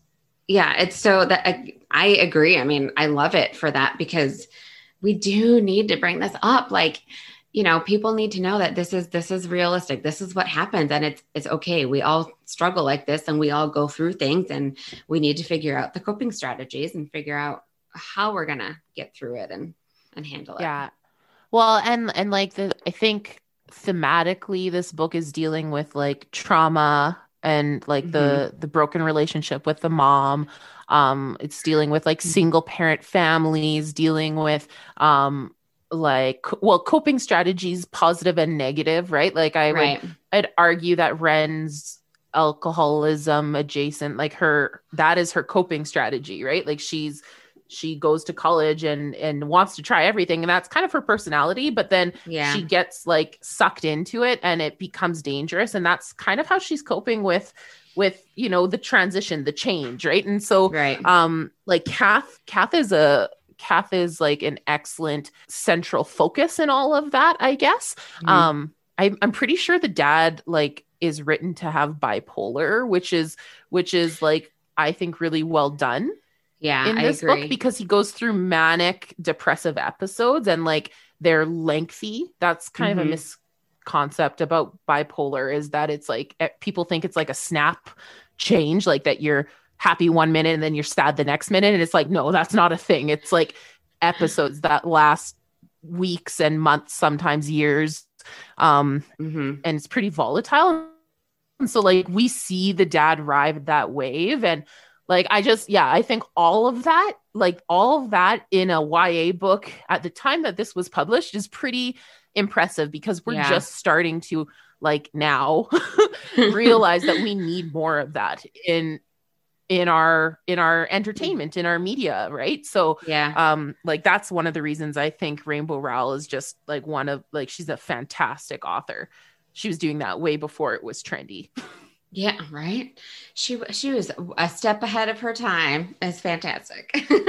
yeah, it's so that I, I agree. I mean, I love it for that because we do need to bring this up. Like, you know, people need to know that this is, this is realistic. This is what happens. And it's, it's okay. We all struggle like this and we all go through things and we need to figure out the coping strategies and figure out how we're going to get through it and, and handle it. Yeah. Well, and, and like the, I think thematically this book is dealing with like trauma and like the, the broken relationship with the mom. Um, it's dealing with like single parent families, dealing with, um, like, well, coping strategies, positive and negative, right? Like I Right. would, I'd argue that Ren's alcoholism adjacent, like her, that is her coping strategy, right? Like she's, she goes to college and, and wants to try everything. And that's kind of her personality, but then Yeah. she gets like sucked into it and it becomes dangerous. And that's kind of how she's coping with, with, you know, the transition, the change. Right. And so, Right. um, like Kath, Kath is a, Kath is like an excellent central focus in all of that, I guess. Mhm. Um, I, I'm pretty sure the dad like is written to have bipolar, which is, which is like, I think really well done Yeah. in I this agree. book because he goes through manic depressive episodes and like they're lengthy. That's kind of Mhm. a misconcept about bipolar is that it's like eh, people think it's like a snap change, like that you're happy one minute and then you're sad the next minute. And it's like, no, that's not a thing. It's like episodes that last weeks and months, sometimes years. Um, Mhm. and it's pretty volatile. And so like we see the dad ride that wave and like I just yeah, I think all of that, like all of that in a Y A book at the time that this was published is pretty impressive because we're Yeah. just starting to like now realize that we need more of that in in our in our entertainment, in our media, right? So Yeah. um like that's one of the reasons I think Rainbow Rowell is just like one of like she's a fantastic author. She was doing that way before it was trendy. Yeah, right. She she was a step ahead of her time. It's fantastic.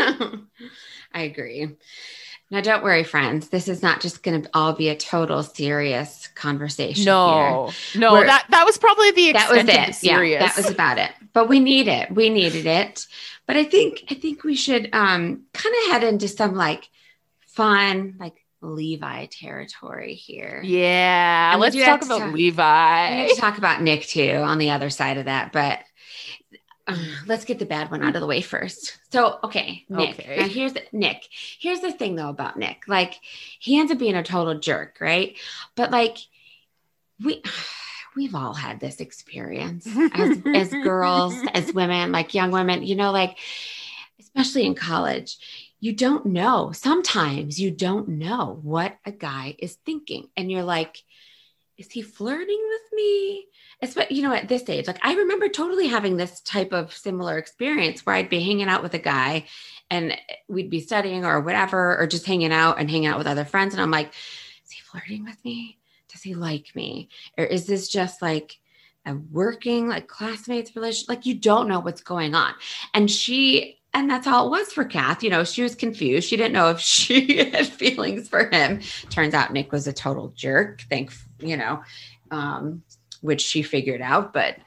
I agree. Now, don't worry, friends. This is not just going to all be a total serious conversation. No, here. no, We're- that that was probably the that was extent of the it. serious. Yeah, that was about it. But we need it. We needed it. But I think I think we should um kind of head into some like fun like Levi territory here. yeah. And we Let's do talk have to about talk- Levi. We need to talk about Nick too on the other side of that, but uh, let's get the bad one out of the way first. So, okay, Nick. Okay. Now here's the, Nick. Here's the thing though about Nick. Like, he ends up being a total jerk, right? But like, we we've all had this experience as as girls, as women, like young women. You know, like especially in college. You don't know. Sometimes you don't know what a guy is thinking, and you're like, is he flirting with me? It's what, you know, at this age, like I remember totally having this type of similar experience where I'd be hanging out with a guy and we'd be studying or whatever, or just hanging out and hanging out with other friends. And I'm like, is he flirting with me? Does he like me? Or is this just like a working, like classmates relationship? Like you don't know what's going on. And she, And that's all it was for Kath. You know, she was confused. She didn't know if she had feelings for him. Turns out Nick was a total jerk. Thank, you know, um, which she figured out. But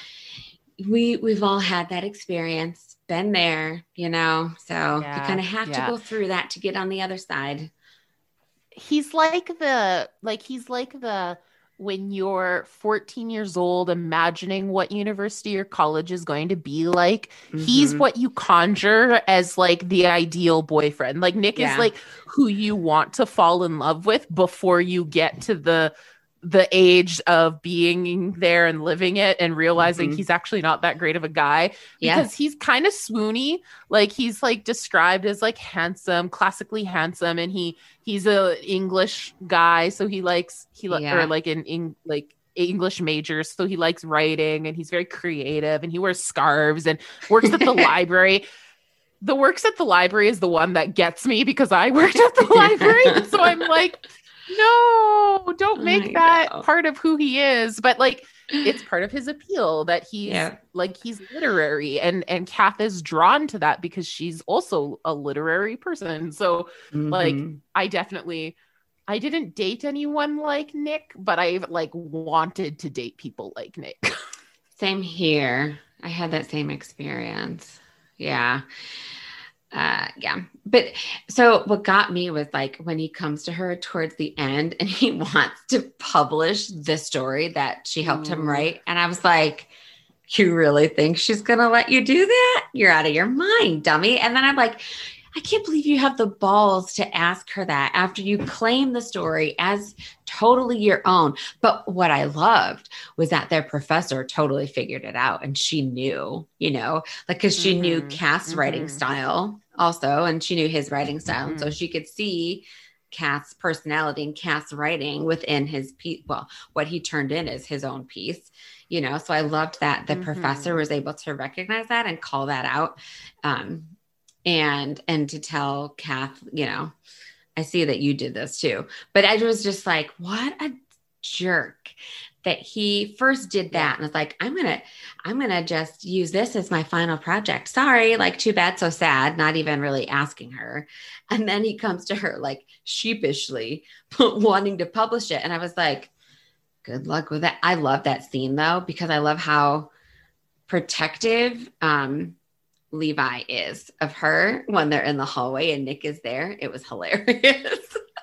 we, we've all had that experience, been there, you know, so Yeah, you kind of have yeah. to go through that to get on the other side. He's like the, like, he's like the, when you're fourteen years old, imagining what university or college is going to be like, he's Mhm. what you conjure as like the ideal boyfriend. Like Nick Yeah. is like who you want to fall in love with before you get to the the age of being there and living it and realizing Mhm. he's actually not that great of a guy, Yeah. because he's kind of swoony. Like he's like described as like handsome, classically handsome, and he he's a English guy, so he likes he li- Yeah. or like an in like English majors, so he likes writing, and he's very creative, and he wears scarves and works at the library. The works at the library is the one that gets me, because I worked at the library, so I'm like, no, don't make I that know. part of who he is. But like, it's part of his appeal that he's Yeah. like he's literary, and and Kath is drawn to that because she's also a literary person. So like, Mhm. I definitely, I didn't date anyone like Nick, but I like wanted to date people like Nick. Same here. I had that same experience. Yeah. Uh, yeah. But so what got me was like when he comes to her towards the end and he wants to publish the story that she helped him Ooh. write. And I was like, you really think she's going to let you do that? You're out of your mind, dummy. And then I'm like, I can't believe you have the balls to ask her that after you claim the story as totally your own. But what I loved was that their professor totally figured it out, and she knew, you know, like, cause she knew Mhm. Kath's writing Mhm. style also, and she knew his writing style. And so Mhm. she could see Kath's personality and Kath's writing within his piece. Well, what he turned in is his own piece, you know? So I loved that the Mhm. professor was able to recognize that and call that out. Um, and and to tell Kath, you know, I see that you did this too. But I was just like, what a jerk that he first did that. Yeah. And it's like, I'm gonna, I'm gonna just use this as my final project. Sorry, like too bad, so sad, not even really asking her. And then he comes to her like sheepishly wanting to publish it. And I was like, good luck with that. I love that scene though, because I love how protective um Levi is of her when they're in the hallway and Nick is there. It was hilarious.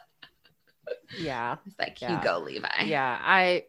Yeah. It's like, Yeah. you go, Levi. Yeah. I,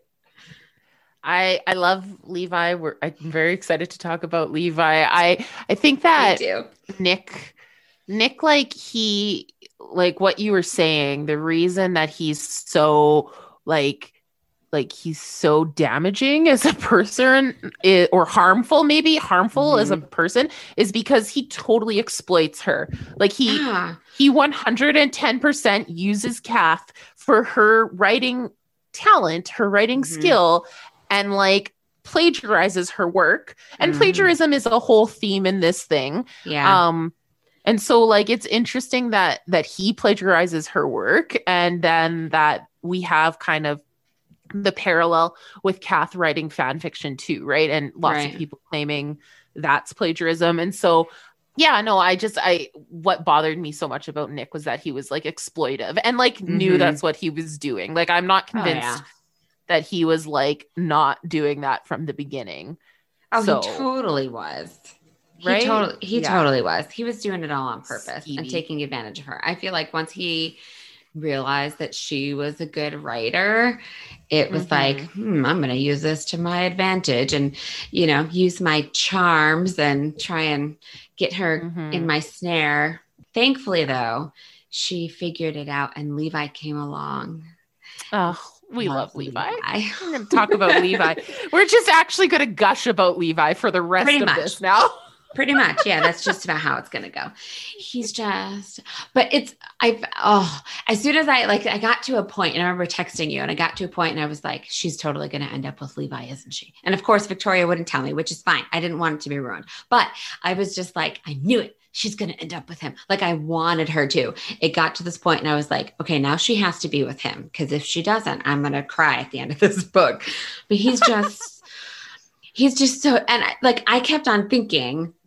I, I love Levi. We're, I'm very excited to talk about Levi. I, I think Me that too. Nick, Nick, like he, like what you were saying, the reason that he's so like, like he's so damaging as a person i- or harmful, maybe harmful as a person, is because he totally exploits her. Like he, Yeah. he one hundred ten percent uses Kath for her writing talent, her writing Mhm. skill, and like plagiarizes her work. And Mhm. plagiarism is a whole theme in this thing. Yeah. Um, and so like it's interesting that that he plagiarizes her work, and then that we have kind of the parallel with Kath writing fan fiction too, right? And lots Right. of people claiming that's plagiarism. And so yeah, no, I just I what bothered me so much about Nick was that he was like exploitive and like knew Mhm. that's what he was doing. Like I'm not Oh, convinced yeah. that he was like not doing that from the beginning. Oh, So- he totally was. He Right? totally, he Yeah. totally was. He was doing it all on purpose Skeevy. and taking advantage of her. I feel like once he realized that she was a good writer, it was Mhm. like, hmm, I'm going to use this to my advantage and, you know, use my charms and try and get her Mhm. in my snare. Thankfully, though, she figured it out and Levi came along. Oh, we love Levi. Levi. We're going to talk about Levi. We're just actually going to gush about Levi for the rest Pretty of much. this now. Pretty much. Yeah, that's just about how it's going to go. He's just, but it's, I, oh, as soon as I, like, I got to a point and I remember texting you and I got to a point and I was like, she's totally going to end up with Levi, isn't she? And of course, Victoria wouldn't tell me, which is fine. I didn't want it to be ruined, but I was just like, I knew it. She's going to end up with him. Like I wanted her to. It got to this point and I was like, okay, now she has to be with him. Because if she doesn't, I'm going to cry at the end of this book. But he's just, he's just so, and I, like, I kept on thinking,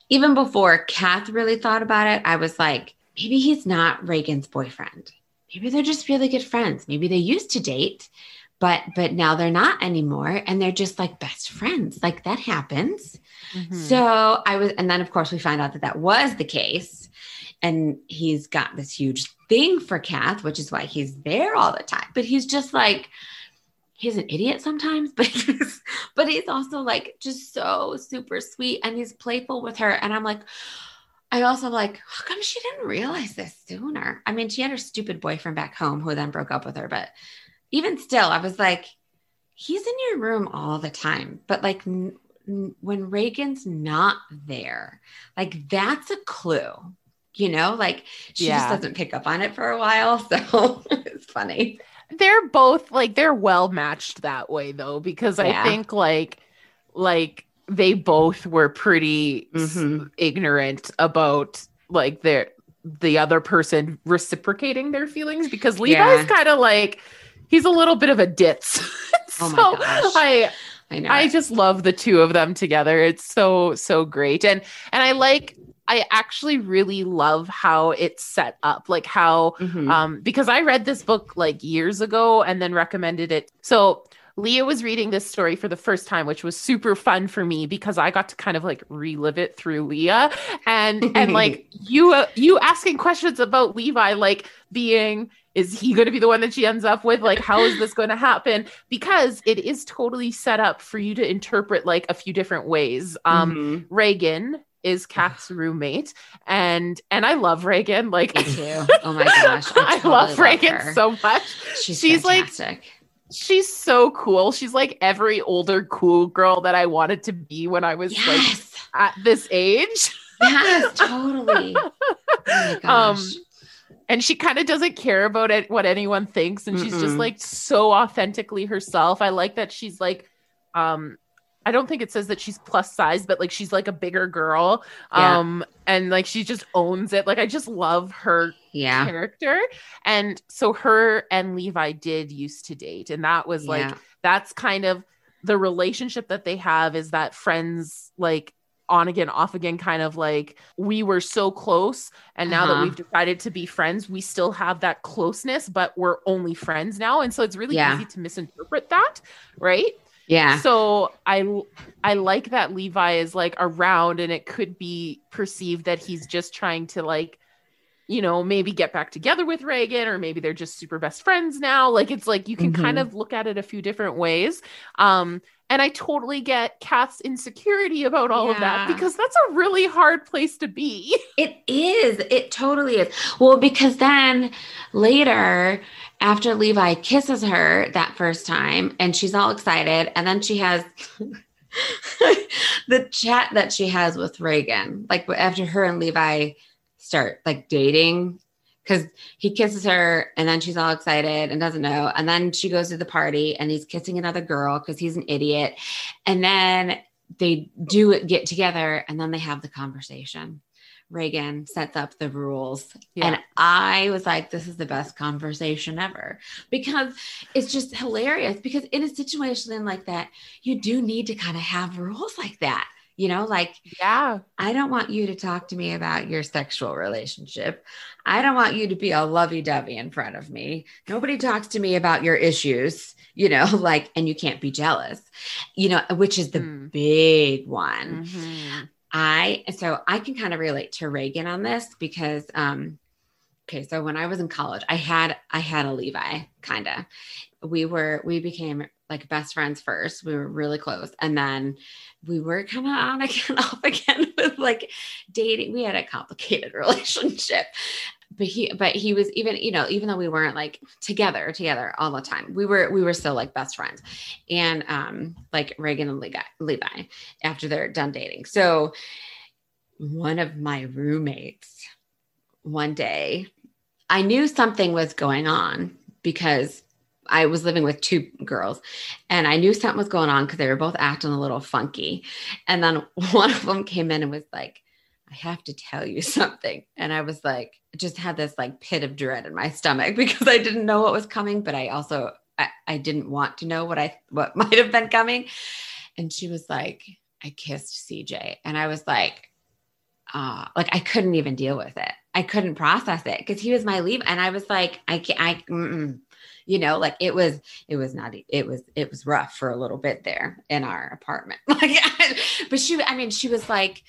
even before Kath really thought about it, I was like, maybe he's not Reagan's boyfriend. Maybe they're just really good friends. Maybe they used to date, but but now they're not anymore. And they're just like best friends. Like that happens. Mm-hmm. So I was, and then of course we find out that that was the case. And he's got this huge thing for Kath, which is why he's there all the time. But he's just like, he's an idiot sometimes, but he's, but he's also like just so super sweet and he's playful with her. And I'm like, I also like, how come she didn't realize this sooner? I mean, she had her stupid boyfriend back home who then broke up with her. But even still, I was like, he's in your room all the time. But like n- n- when Reagan's not there, like that's a clue, you know, like she yeah. just doesn't pick up on it for a while. So it's funny. They're both like, they're well matched that way though, because yeah. I think like, like they both were pretty mm-hmm. s- ignorant about like their, the other person reciprocating their feelings, because Levi's yeah. kind of like, he's a little bit of a ditz. Oh so my gosh. I, I know. I just love the two of them together. It's so, so great. And, and I like, I actually really love how it's set up, like how, mm-hmm. um, because I read this book like years ago and then recommended it. So Leah was reading this story for the first time, which was super fun for me because I got to kind of like relive it through Leah and, and like you, uh, you asking questions about Levi, like being, is he going to be the one that she ends up with? Like, how is this going to happen? Because it is totally set up for you to interpret like a few different ways. Um, mm-hmm. Reagan is Kath's roommate, and and I love Reagan. Like, me too. Oh my gosh, I, totally I love, love Reagan her. so much. She's, she's fantastic. like, she's so cool. She's like every older cool girl that I wanted to be when I was yes. like at this age. Yes, totally. Oh my gosh. Um, and she kind of doesn't care about it, what anyone thinks, and Mm-mm. she's just like so authentically herself. I like that she's like, um. I don't think it says that she's plus size, but like she's like a bigger girl. Yeah. Um, and like she just owns it. Like I just love her yeah. character. And so her and Levi did used to date. And that was like, yeah. that's kind of the relationship that they have, is that friends, like on again, off again, kind of like we were so close. And now uh-huh. that we've decided to be friends, we still have that closeness, but we're only friends now. And so it's really yeah. easy to misinterpret that. Right. Yeah. So I I like that Levi is like around, and it could be perceived that he's just trying to like, you know, maybe get back together with Reagan, or maybe they're just super best friends now. Like it's like you can mm-hmm. kind of look at it a few different ways. Um, and I totally get Kath's insecurity about all yeah. of that, because that's a really hard place to be. It is. It totally is. Well, because then later, after Levi kisses her that first time and she's all excited, and then she has the chat that she has with Reagan, like after her and Levi start like dating, because he kisses her and then she's all excited and doesn't know. And then she goes to the party and he's kissing another girl because he's an idiot. And then they do get together and then they have the conversation. Reagan sets up the rules. Yeah. And I was like, this is the best conversation ever, because it's just hilarious, because in a situation like that, you do need to kind of have rules like that. You know, like, yeah, I don't want you to talk to me about your sexual relationship. I don't want you to be a lovey-dovey in front of me. Nobody talks to me about your issues, you know, like, and you can't be jealous, you know, which is the mm. big one. Mm-hmm. I, so I can kind of relate to Reagan on this because, um, okay. So when I was in college, I had, I had a Levi kind of, we were, we became like best friends first. We were really close. And then we were kind of on again, off again with like dating. We had a complicated relationship, but he, but he was even, you know, even though we weren't like together, together all the time, we were, we were still like best friends. And, um, like Reagan and Levi, Levi after they're done dating. So one of my roommates one day, I knew something was going on because I was living with two girls and I knew something was going on because they were both acting a little funky. And then one of them came in and was like, I have to tell you something. And I was like, just had this like pit of dread in my stomach because I didn't know what was coming, but I also, I, I didn't want to know what I, what might have been coming. And she was like, I kissed C J. And I was like, uh, like I couldn't even deal with it. I couldn't process it because he was my leave. And I was like, I can't, I, mm-mm. you know, like it was, it was not, it was, it was rough for a little bit there in our apartment. Like, but she, I mean, she was like,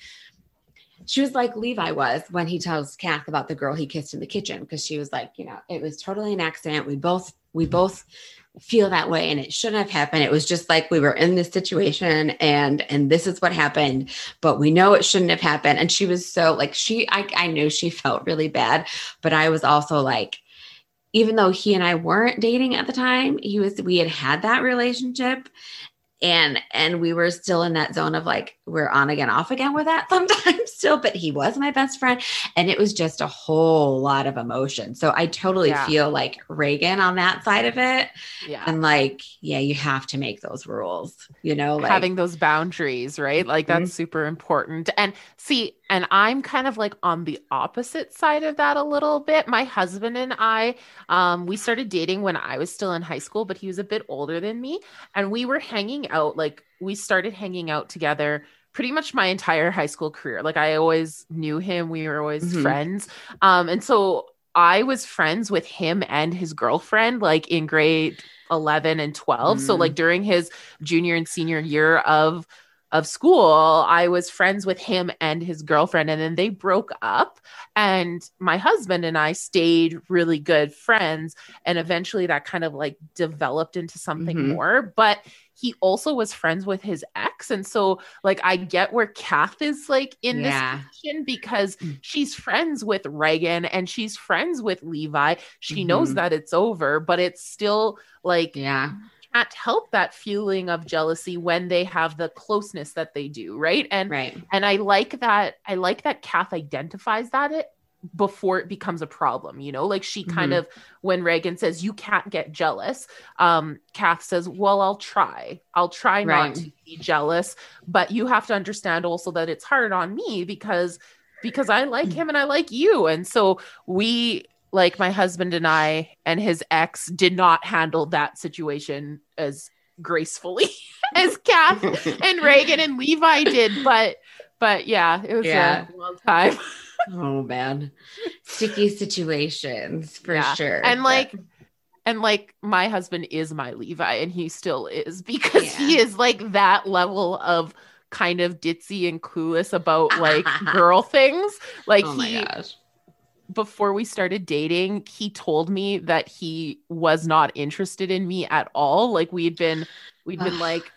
she was like Levi was when he tells Kath about the girl he kissed in the kitchen. Cause she was like, you know, it was totally an accident. We both, we both feel that way and it shouldn't have happened. It was just like we were in this situation and and this is what happened, but we know it shouldn't have happened. And she was so like she I, I knew she felt really bad, but I was also like, even though he and I weren't dating at the time, he was we had had that relationship. And, and we were still in that zone of like, we're on again, off again with that sometimes still, but he was my best friend. And it was just a whole lot of emotion. So I totally Yeah. feel like Reagan on that side of it. Yeah. And like, yeah, you have to make those rules, you know, like Having those boundaries, right? Like that's Mhm. super important. And see, and I'm kind of like on the opposite side of that a little bit. My husband and I, um, we started dating when I was still in high school, but he was a bit older than me. And we were hanging out, like we started hanging out together pretty much my entire high school career. Like I always knew him. We were always Mhm. friends. Um, and so I was friends with him and his girlfriend, like in grade eleven and twelve. So Mm. like during his junior and senior year of of school, I was friends with him and his girlfriend, and then they broke up, and my husband and I stayed really good friends, and eventually that kind of like developed into something Mhm. more. But he also was friends with his ex, and so like I get where Kath is like in Yeah. this position because she's friends with Reagan and she's friends with Levi. She knows Mhm. that it's over, but it's still like Yeah. can't help that feeling of jealousy when they have the closeness that they do, right? And Right. and I like that I like that Kath identifies that it before it becomes a problem, you know, like she kind Mhm. of, when Reagan says you can't get jealous, um Kath says, well, I'll try I'll try Right. not to be jealous, but you have to understand also that it's hard on me because because I like him and I like you. And so we, like my husband and I and his ex, did not handle that situation as gracefully as Kath and Reagan and Levi did. But, but yeah, it was Yeah. a long time. Oh man. Sticky situations for Yeah. sure. And but- like, and like my husband is my Levi, and he still is, because he Yeah. is like that level of kind of ditzy and clueless about like girl things. Like oh my he, gosh. before we started dating, he told me that he was not interested in me at all. Like we'd been, we'd been like,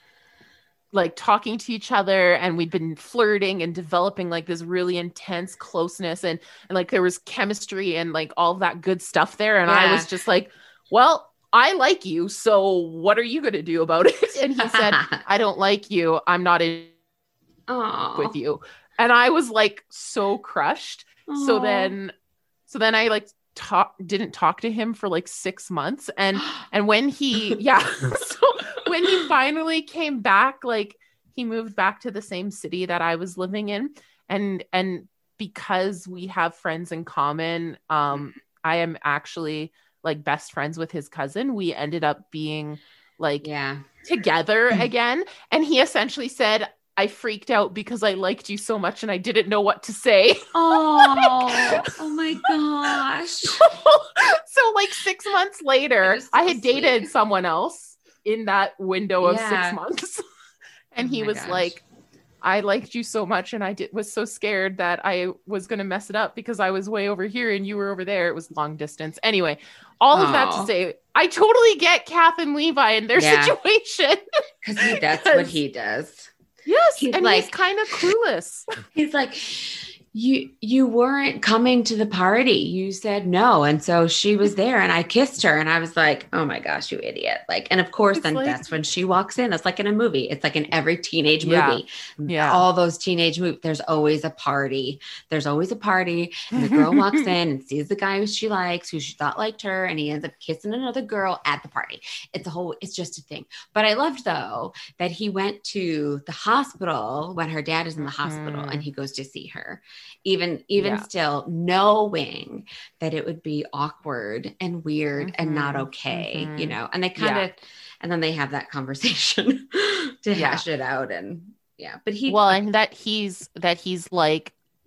like talking to each other, and we'd been flirting and developing like this really intense closeness, and, and like there was chemistry and like all that good stuff there. And I Yeah. was just like, well, I like you, so what are you going to do about it? And he said, I don't like you. I'm not in Oh. with you. And I was like so crushed. So then, so then I like talk, didn't talk to him for like six months. And, and when he, yeah, so when he finally came back, like he moved back to the same city that I was living in. And, and because we have friends in common, um, I am actually like best friends with his cousin. We ended up being like yeah. together again. And he essentially said, I freaked out because I liked you so much and I didn't know what to say. Oh, oh my gosh. So like six months later, You're so I had dated sweet. someone else in that window of Yeah. six months. And Oh he my was gosh. like, I liked you so much, and I did, was so scared that I was going to mess it up because I was way over here and you were over there. It was long distance. Anyway, all of that Aw. to say, I totally get Kath and Levi and their Yeah. situation. Because that's what he does. Yes, He's and like- he's kind of clueless. He's like, you you weren't coming to the party. You said no. And so she was there and I kissed her. And I was like, oh my gosh, you idiot. Like, and of course, It's then like- that's when she walks in. It's like in a movie. It's like in every teenage Yeah. movie. Yeah. All those teenage movies, there's always a party. There's always a party. And the girl walks in and sees the guy who she likes, who she thought liked her, and he ends up kissing another girl at the party. It's a whole, it's just a thing. But I loved though that he went to the hospital when her dad is in the hospital Mhm. and he goes to see her. Even even Yeah. still knowing that it would be awkward and weird and not Mhm. okay, Mhm. you know. And they kind of Yeah. and then they have that conversation to Yeah. hash it out. And yeah, but he Well, and that he's that he's like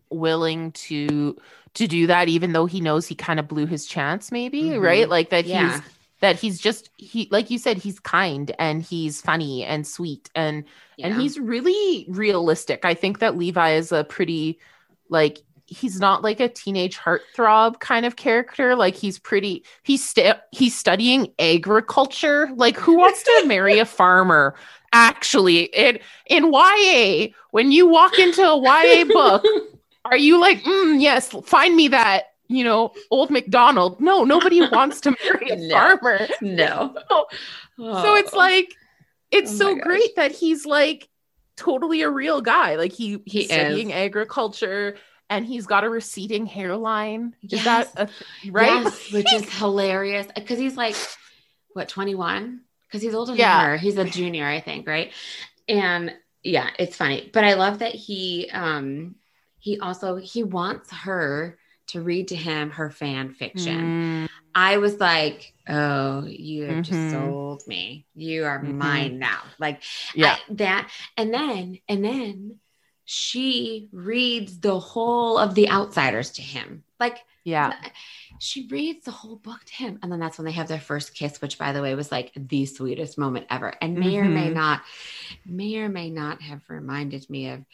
willing to to do that, even though he knows he kind of blew his chance, maybe, Mhm. right? Like that Yeah. he's that he's just he like you said, he's kind and he's funny and sweet and Yeah. and he's really realistic. I think that Levi is a pretty like he's not like a teenage heartthrob kind of character. Like he's pretty he's st- he's studying agriculture. Like who wants to marry a farmer? Actually, in in Y A, when you walk into a Y A book, are you like, mm, yes, find me that, you know, old MacDonald? No, nobody wants to marry a No. farmer. No. So, Oh. so it's like, it's Oh so my great that he's like totally a real guy. Like he, He he's studying is. agriculture and he's got a receding hairline. Is Yes. that a th- right? Yes, which is hilarious because he's like, what, twenty-one? Because he's older Yeah. than her. He's a junior, I think, right? And yeah, it's funny. But I love that he um he also he wants her to read to him her fan fiction. Mm, I was like, oh, you have Mhm. just sold me. You are Mhm. mine now. Like yeah. I- that. And then, and then she reads the whole of The Outsiders to him. Like Yeah. she reads the whole book to him. And then that's when they have their first kiss, which by the way was like the sweetest moment ever. And may or may Mhm. not, may or may not have reminded me of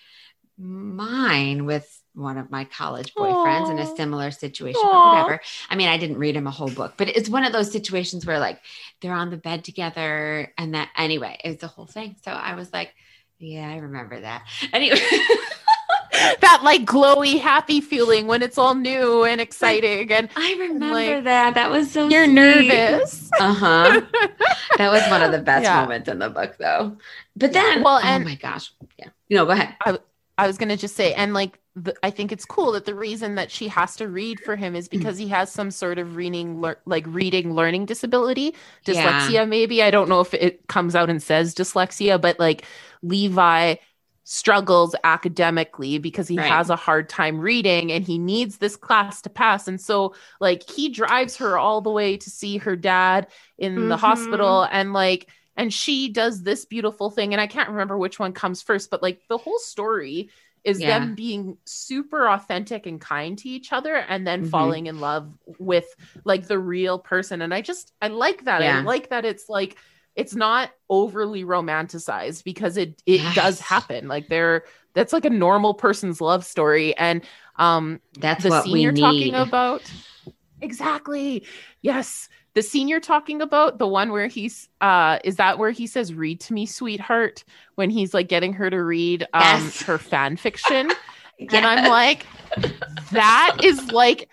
mine with one of my college boyfriends in a Aw. similar situation, Aw. but whatever. I mean, I didn't read him a whole book, but it's one of those situations where like they're on the bed together and that anyway, it's the whole thing. So I was like, yeah, I remember that. Anyway. That like glowy, happy feeling when it's all new and exciting and I remember like, that. That was so you're sweet. nervous. Uh-huh. That was one of the best Yeah. moments in the book though. But then, Well, oh and- my gosh. Yeah. You know, go ahead. I was going to just say, and like, the, I think it's cool that the reason that she has to read for him is because he has some sort of reading, lear- like reading learning disability, dyslexia, Yeah. maybe. I don't know if it comes out and says dyslexia, but like Levi struggles academically because he Right. has a hard time reading and he needs this class to pass. And so like he drives her all the way to see her dad in the Mhm. hospital and like, and she does this beautiful thing. And I can't remember which one comes first, but like the whole story is Yeah. them being super authentic and kind to each other and then Mhm. falling in love with like the real person. And I just, I like that. I Yeah. like that it's like, it's not overly romanticized because it, it Yes. does happen. Like they're, that's like a normal person's love story. And um, That's the what scene we you're need. talking about. Exactly. Yes. The scene you're talking about, the one where he's, uh, is that where he says, read to me, sweetheart, when he's like getting her to read um, Yes. her fan fiction. And Yes. I'm like, that is like,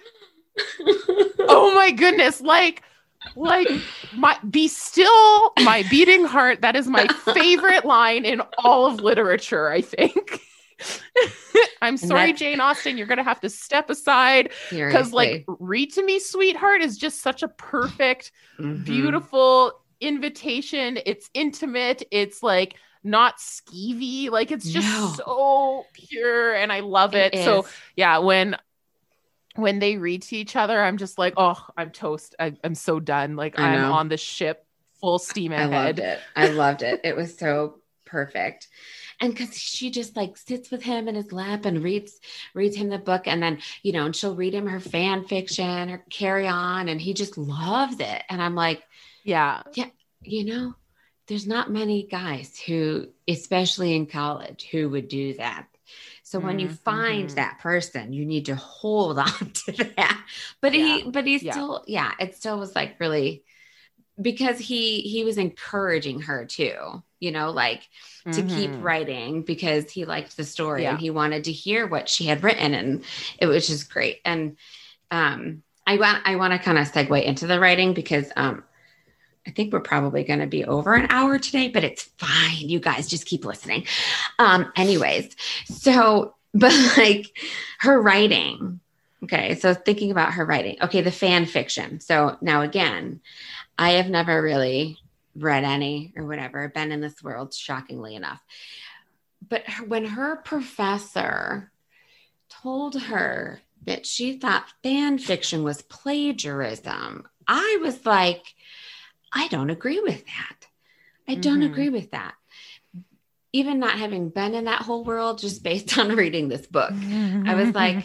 oh my goodness. Like, like my, be still my beating heart. That is my favorite line in all of literature, I think. I'm sorry, that- Jane Austen, you're going to have to step aside because like Seriously. read to me, sweetheart is just such a perfect, Mhm. beautiful invitation. It's intimate. It's like not skeevy. Like it's just No. so pure and I love it. It So is. yeah, when when they read to each other, I'm just like, oh, I'm toast. I, I'm so done. Like I I'm know. on the ship full steam I loved ahead. it. I loved it. It was so perfect. And because she just like sits with him in his lap and reads reads him the book, and then you know, and she'll read him her fan fiction or Carry On, and he just loves it. And I'm like, Yeah. you know, there's not many guys who, especially in college, who would do that. So when you find Mhm. that person, you need to hold on to that. But he, but he Yeah. still, yeah, it still was like really, because he he was encouraging her too, you know, like to keep Mhm. writing because he liked the story Yeah. and he wanted to hear what she had written, and it was just great. And um, I want I want to kind of segue into the writing because um, I think we're probably going to be over an hour today, but it's fine. You guys just keep listening. Um, anyways, so, but like her writing. Okay. So thinking about her writing. Okay. The fan fiction. So now again, I have never really read any or whatever, been in this world, shockingly enough. But her, when her professor told her that she thought fan fiction was plagiarism, I was like, I don't agree with that. I don't Mhm. agree with that. even not having been in that whole world, just based on reading this book, I was like,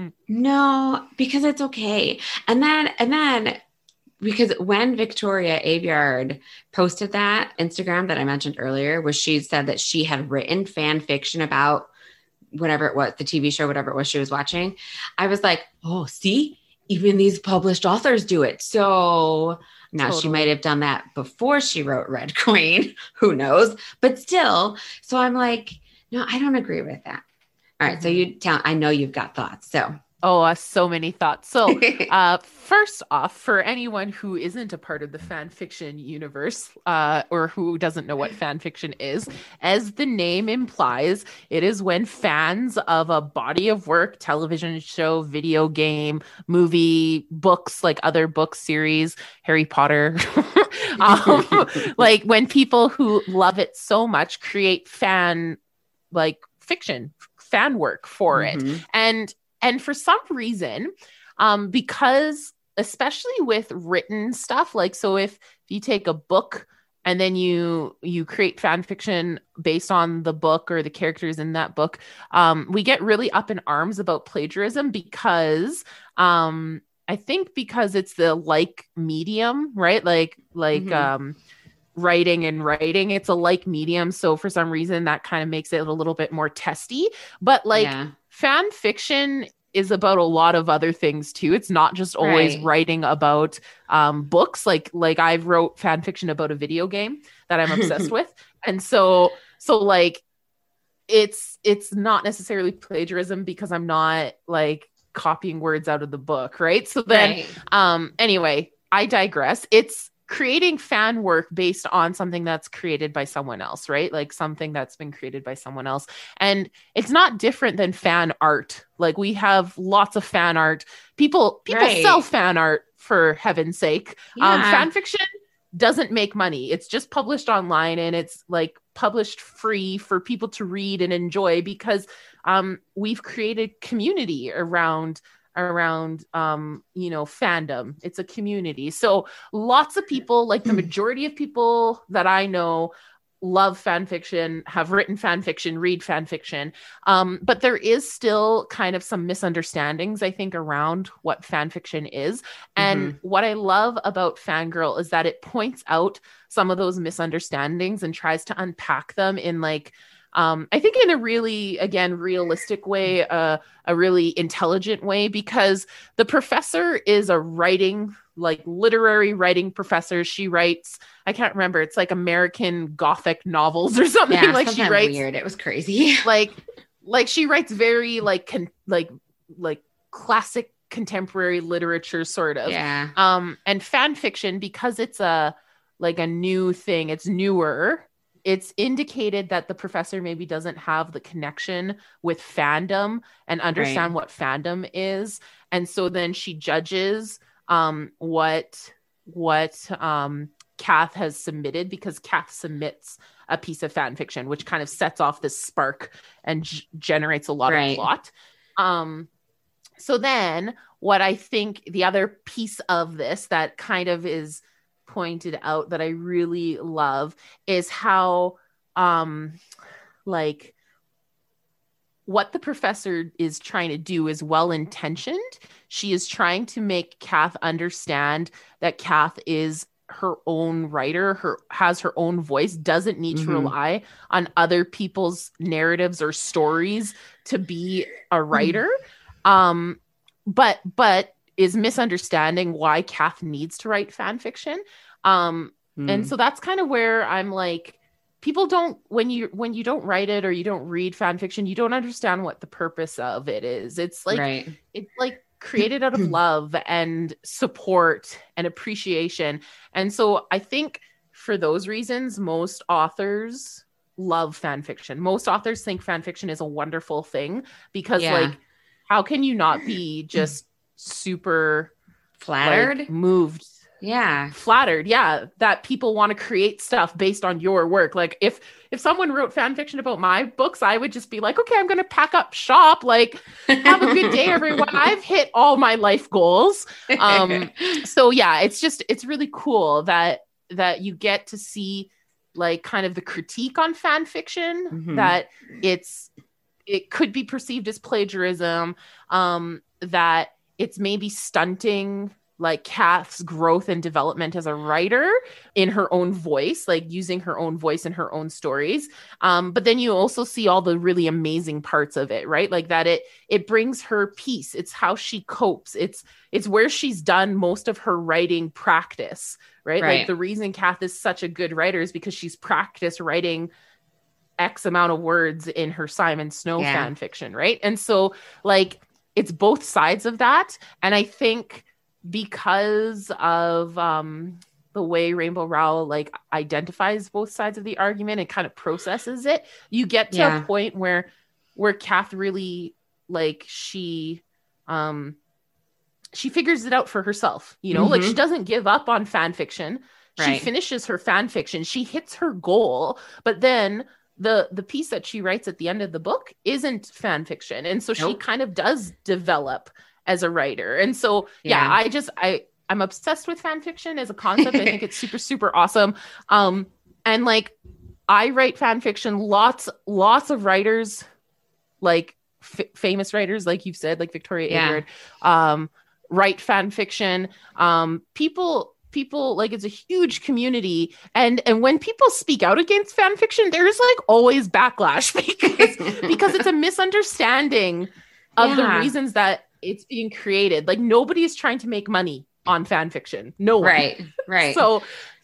no, because it's okay. And then, and then, because when Victoria Aveyard posted that Instagram that I mentioned earlier, where she said that she had written fan fiction about whatever it was, the T V show, whatever it was she was watching, I was like, oh, see, even these published authors do it. So now totally. She might have done that before she wrote Red Queen, who knows, but still. So I'm like, no, I don't agree with that. All right. Mm-hmm. So you tell, I know you've got thoughts. So Oh, uh, so many thoughts. So uh, first off, for anyone who isn't a part of the fan fiction universe uh, or who doesn't know what fan fiction is, as the name implies, it is when fans of a body of work, television show, video game, movie, books, like other book series, Harry Potter, um, like when people who love it so much create fan like fiction, fan work for mm-hmm. it. And And for some reason, um, because especially with written stuff, like, so if you take a book and then you, you create fan fiction based on the book or the characters in that book, um, we get really up in arms about plagiarism because, um, I think because it's the like medium, right? Like, like, mm-hmm. um, writing and writing, it's a like medium. So for some reason that kind of makes it a little bit more testy, but like yeah. fan fiction is about a lot of other things too. It's not just always right. writing about um, books. Like, like I've wrote fan fiction about a video game that I'm obsessed with. And so, so like, it's, it's not necessarily plagiarism because I'm not like copying words out of the book. Right. So then, right. um, anyway, I digress. It's creating fan work based on something that's created by someone else, right? Like something that's been created by someone else. And it's not different than fan art. Like we have lots of fan art. People, people right. sell fan art for heaven's sake. Yeah. Um, fan fiction doesn't make money. It's just published online and it's like published free for people to read and enjoy because um, we've created community around around, um, you know, fandom. It's a community. So lots of people, like the majority of people that I know love fan fiction, have written fan fiction, read fan fiction. Um, but there is still kind of some misunderstandings, I think, around what fan fiction is. And mm-hmm. what I love about Fangirl is that it points out some of those misunderstandings and tries to unpack them in like, Um, I think in a really, again, realistic way, uh, a really intelligent way, because the professor is a writing, like literary writing professor. She writes, I can't remember, it's like American Gothic novels or something. Yeah, like she writes weird. It was crazy. like, like she writes very like, con- like, like classic contemporary literature sort of. Yeah. Um, and fan fiction, because it's a, like a new thing, it's newer. It's indicated that the professor maybe doesn't have the connection with fandom and understand right. what fandom is. And so then she judges um, what, what um, Kath has submitted, because Kath submits a piece of fan fiction, which kind of sets off this spark and g- generates a lot right. of plot. Um, so then what I think the other piece of this that kind of is pointed out that I really love is how um like what the professor is trying to do is well intentioned. She is trying to make Kath understand that Kath is her own writer, her has her own voice, doesn't need mm-hmm. to rely on other people's narratives or stories to be a writer. Mm-hmm. Um but but is misunderstanding why Kath needs to write fan fiction. Um, mm. And so that's kind of where I'm like, people don't, when you, when you don't write it or you don't read fan fiction, you don't understand what the purpose of it is. It's like, right. it's like created out of love and support and appreciation. And so I think for those reasons, most authors love fan fiction. Most authors think fan fiction is a wonderful thing because yeah. like, how can you not be just super flattered, like, moved, yeah, flattered, yeah, that people want to create stuff based on your work. Like if if someone wrote fan fiction about my books, I would just be like, okay, I'm gonna pack up shop, like have a good day, everyone. I've hit all my life goals. Um, so yeah, it's just it's really cool that that you get to see like kind of the critique on fan fiction, Mhm. that it's it could be perceived as plagiarism, um, that it's maybe stunting like Kath's growth and development as a writer in her own voice, like using her own voice in her own stories. Um, but then you also see all the really amazing parts of it, right? Like that it it brings her peace. It's how she copes. It's it's where she's done most of her writing practice, right? Right. Like the reason Kath is such a good writer is because she's practiced writing X amount of words in her Simon Snow Yeah. fan fiction, right? And so like it's both sides of that. And I think because of um, the way Rainbow Rowell like identifies both sides of the argument and kind of processes it, you get to Yeah. a point where where Kath really like she um she figures it out for herself, you know, like Mhm. she doesn't give up on fan fiction. She Right. finishes her fan fiction. She hits her goal, but then the the piece that she writes at the end of the book isn't fan fiction. And so she Nope. kind of does develop as a writer. And so, yeah, Yeah. I just, I, I'm obsessed with fan fiction as a concept. I think it's super, super awesome. Um, and like, I write fan fiction, lots, lots of writers, like f- famous writers, like you've said, like Victoria Yeah. Aveyard, um, write fan fiction. Um, people, people like it's a huge community. And, and when people speak out against fan fiction, there's like always backlash because, because it's a misunderstanding of Yeah. the reasons that it's being created. Like nobody is trying to make money on fan fiction. No one. Right. Right. So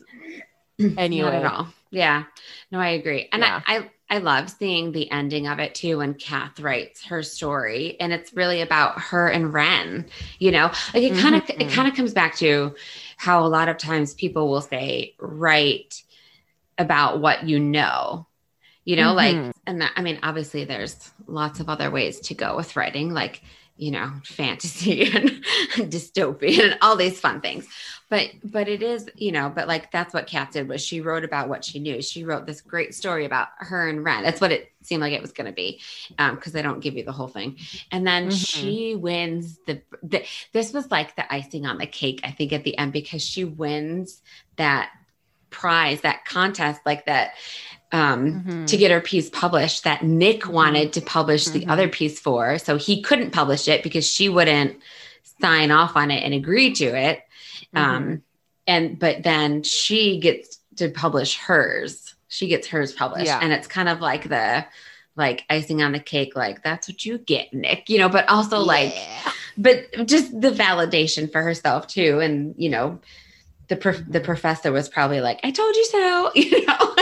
anyway, Not at all. Yeah. No, I agree. And Yeah. I, I, I love seeing the ending of it too when Kath writes her story. And it's really about her and Ren, you know, like it kind of, Mhm. it kind of comes back to how a lot of times people will say, write about what you know, you know, like, Mhm. and that, I mean, obviously there's lots of other ways to go with writing, like, you know, fantasy and dystopia and all these fun things. But, but it is, you know, but like, that's what Kath did was she wrote about what she knew. She wrote this great story about her and Ren. That's what it seemed like it was going to be. Um, cause they don't give you the whole thing. And then Mhm. she wins the, the, this was like the icing on the cake, I think at the end, because she wins that prize, that contest, like that, um, Mhm. to get her piece published that Nick wanted to publish the Mhm. other piece for. So he couldn't publish it because she wouldn't sign off on it and agree to it. Um, Mhm. and, but then she gets to publish hers. She gets hers published. Yeah. And it's kind of like the, like icing on the cake, like that's what you get, Nick, you know, but also like, Yeah. but just the validation for herself too. And, you know, the, prof- the professor was probably like, I told you so, you know,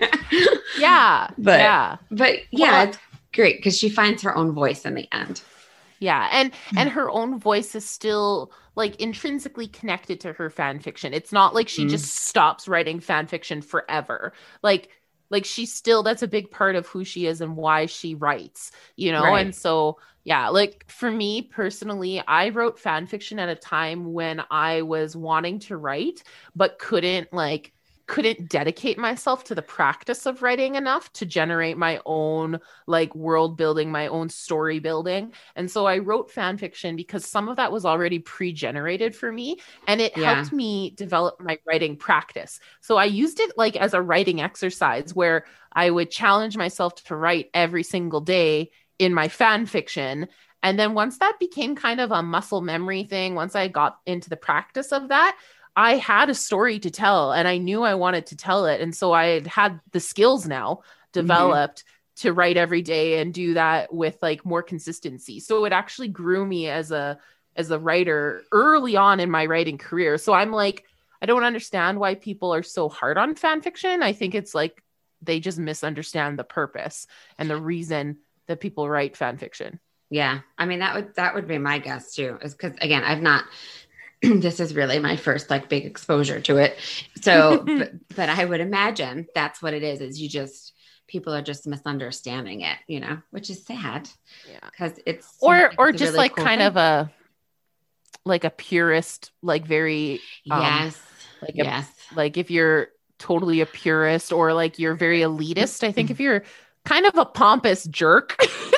Yeah. But- yeah. but yeah, Well, it's great because she finds her own voice in the end. Yeah. And Hmm. and her own voice is still like intrinsically connected to her fan fiction. It's not like she Mhm. just stops writing fan fiction forever. Like like she's still that's a big part of who she is and why she writes, you know? Right. And so yeah, like for me personally, I wrote fan fiction at a time when I was wanting to write, but couldn't like couldn't dedicate myself to the practice of writing enough to generate my own like world building, my own story building. And so I wrote fan fiction because some of that was already pre-generated for me and it Yeah. helped me develop my writing practice. So I used it like as a writing exercise where I would challenge myself to write every single day in my fan fiction. And then once that became kind of a muscle memory thing, once I got into the practice of that, I had a story to tell and I knew I wanted to tell it. And so I had had the skills now developed to write every day and do that with like more consistency. So it actually grew me as a, as a writer early on in my writing career. So I'm like, I don't understand why people are so hard on fan fiction. I think it's like, they just misunderstand the purpose and the reason that people write fan fiction. Yeah. I mean, that would, that would be my guess too, is because again, I've not, this is really my first like big exposure to it. So, but, but I would imagine that's what it is, is you just, people are just misunderstanding it, you know, which is sad. Yeah. Because it's, Or, it's or a just really like cool kind thing. of a, like a purist, like very, um, yes. like a- yes. like if you're totally a purist or like you're very elitist, I think if you're kind of a pompous jerk, then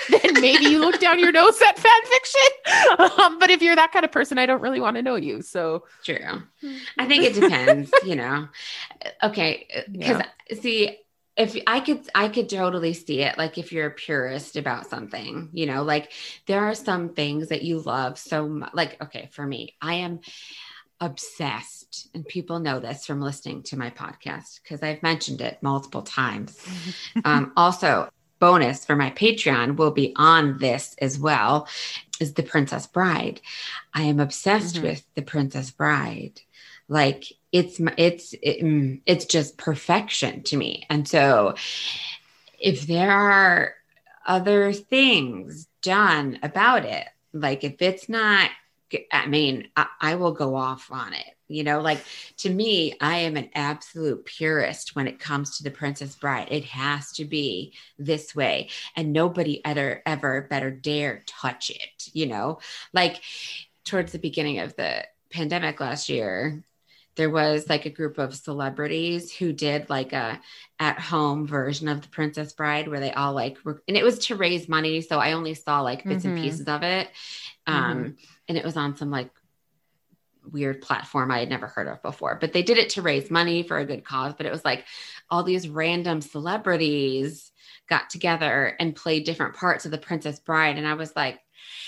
maybe you look down your nose at fan fiction. Um, but if you're that kind of person, I don't really want to know you. So true. I think it depends, you know. Okay. Because yeah. see, if I could, I could totally see it. Like if you're a purist about something, you know, like there are some things that you love so much. Like, okay, for me, I am obsessed, and people know this from listening to my podcast because I've mentioned it multiple times. um, also, bonus for my Patreon will be on this as well, is The Princess Bride. I am obsessed mm-hmm. with The Princess Bride. Like it's, it's, it, it's just perfection to me. And so if there are other things done about it, like if it's not, I mean, I, I will go off on it, you know, like to me, I am an absolute purist when it comes to The Princess Bride. It has to be this way, and nobody ever, ever better dare touch it, you know, like towards the beginning of the pandemic last year, there was like a group of celebrities who did like a at home version of The Princess Bride where they all like, were, and it was to raise money. So I only saw like bits mm-hmm. and pieces of it. Um, mm-hmm. And it was on some like weird platform I had never heard of before, but they did it to raise money for a good cause. But it was like all these random celebrities got together and played different parts of The Princess Bride. And I was like,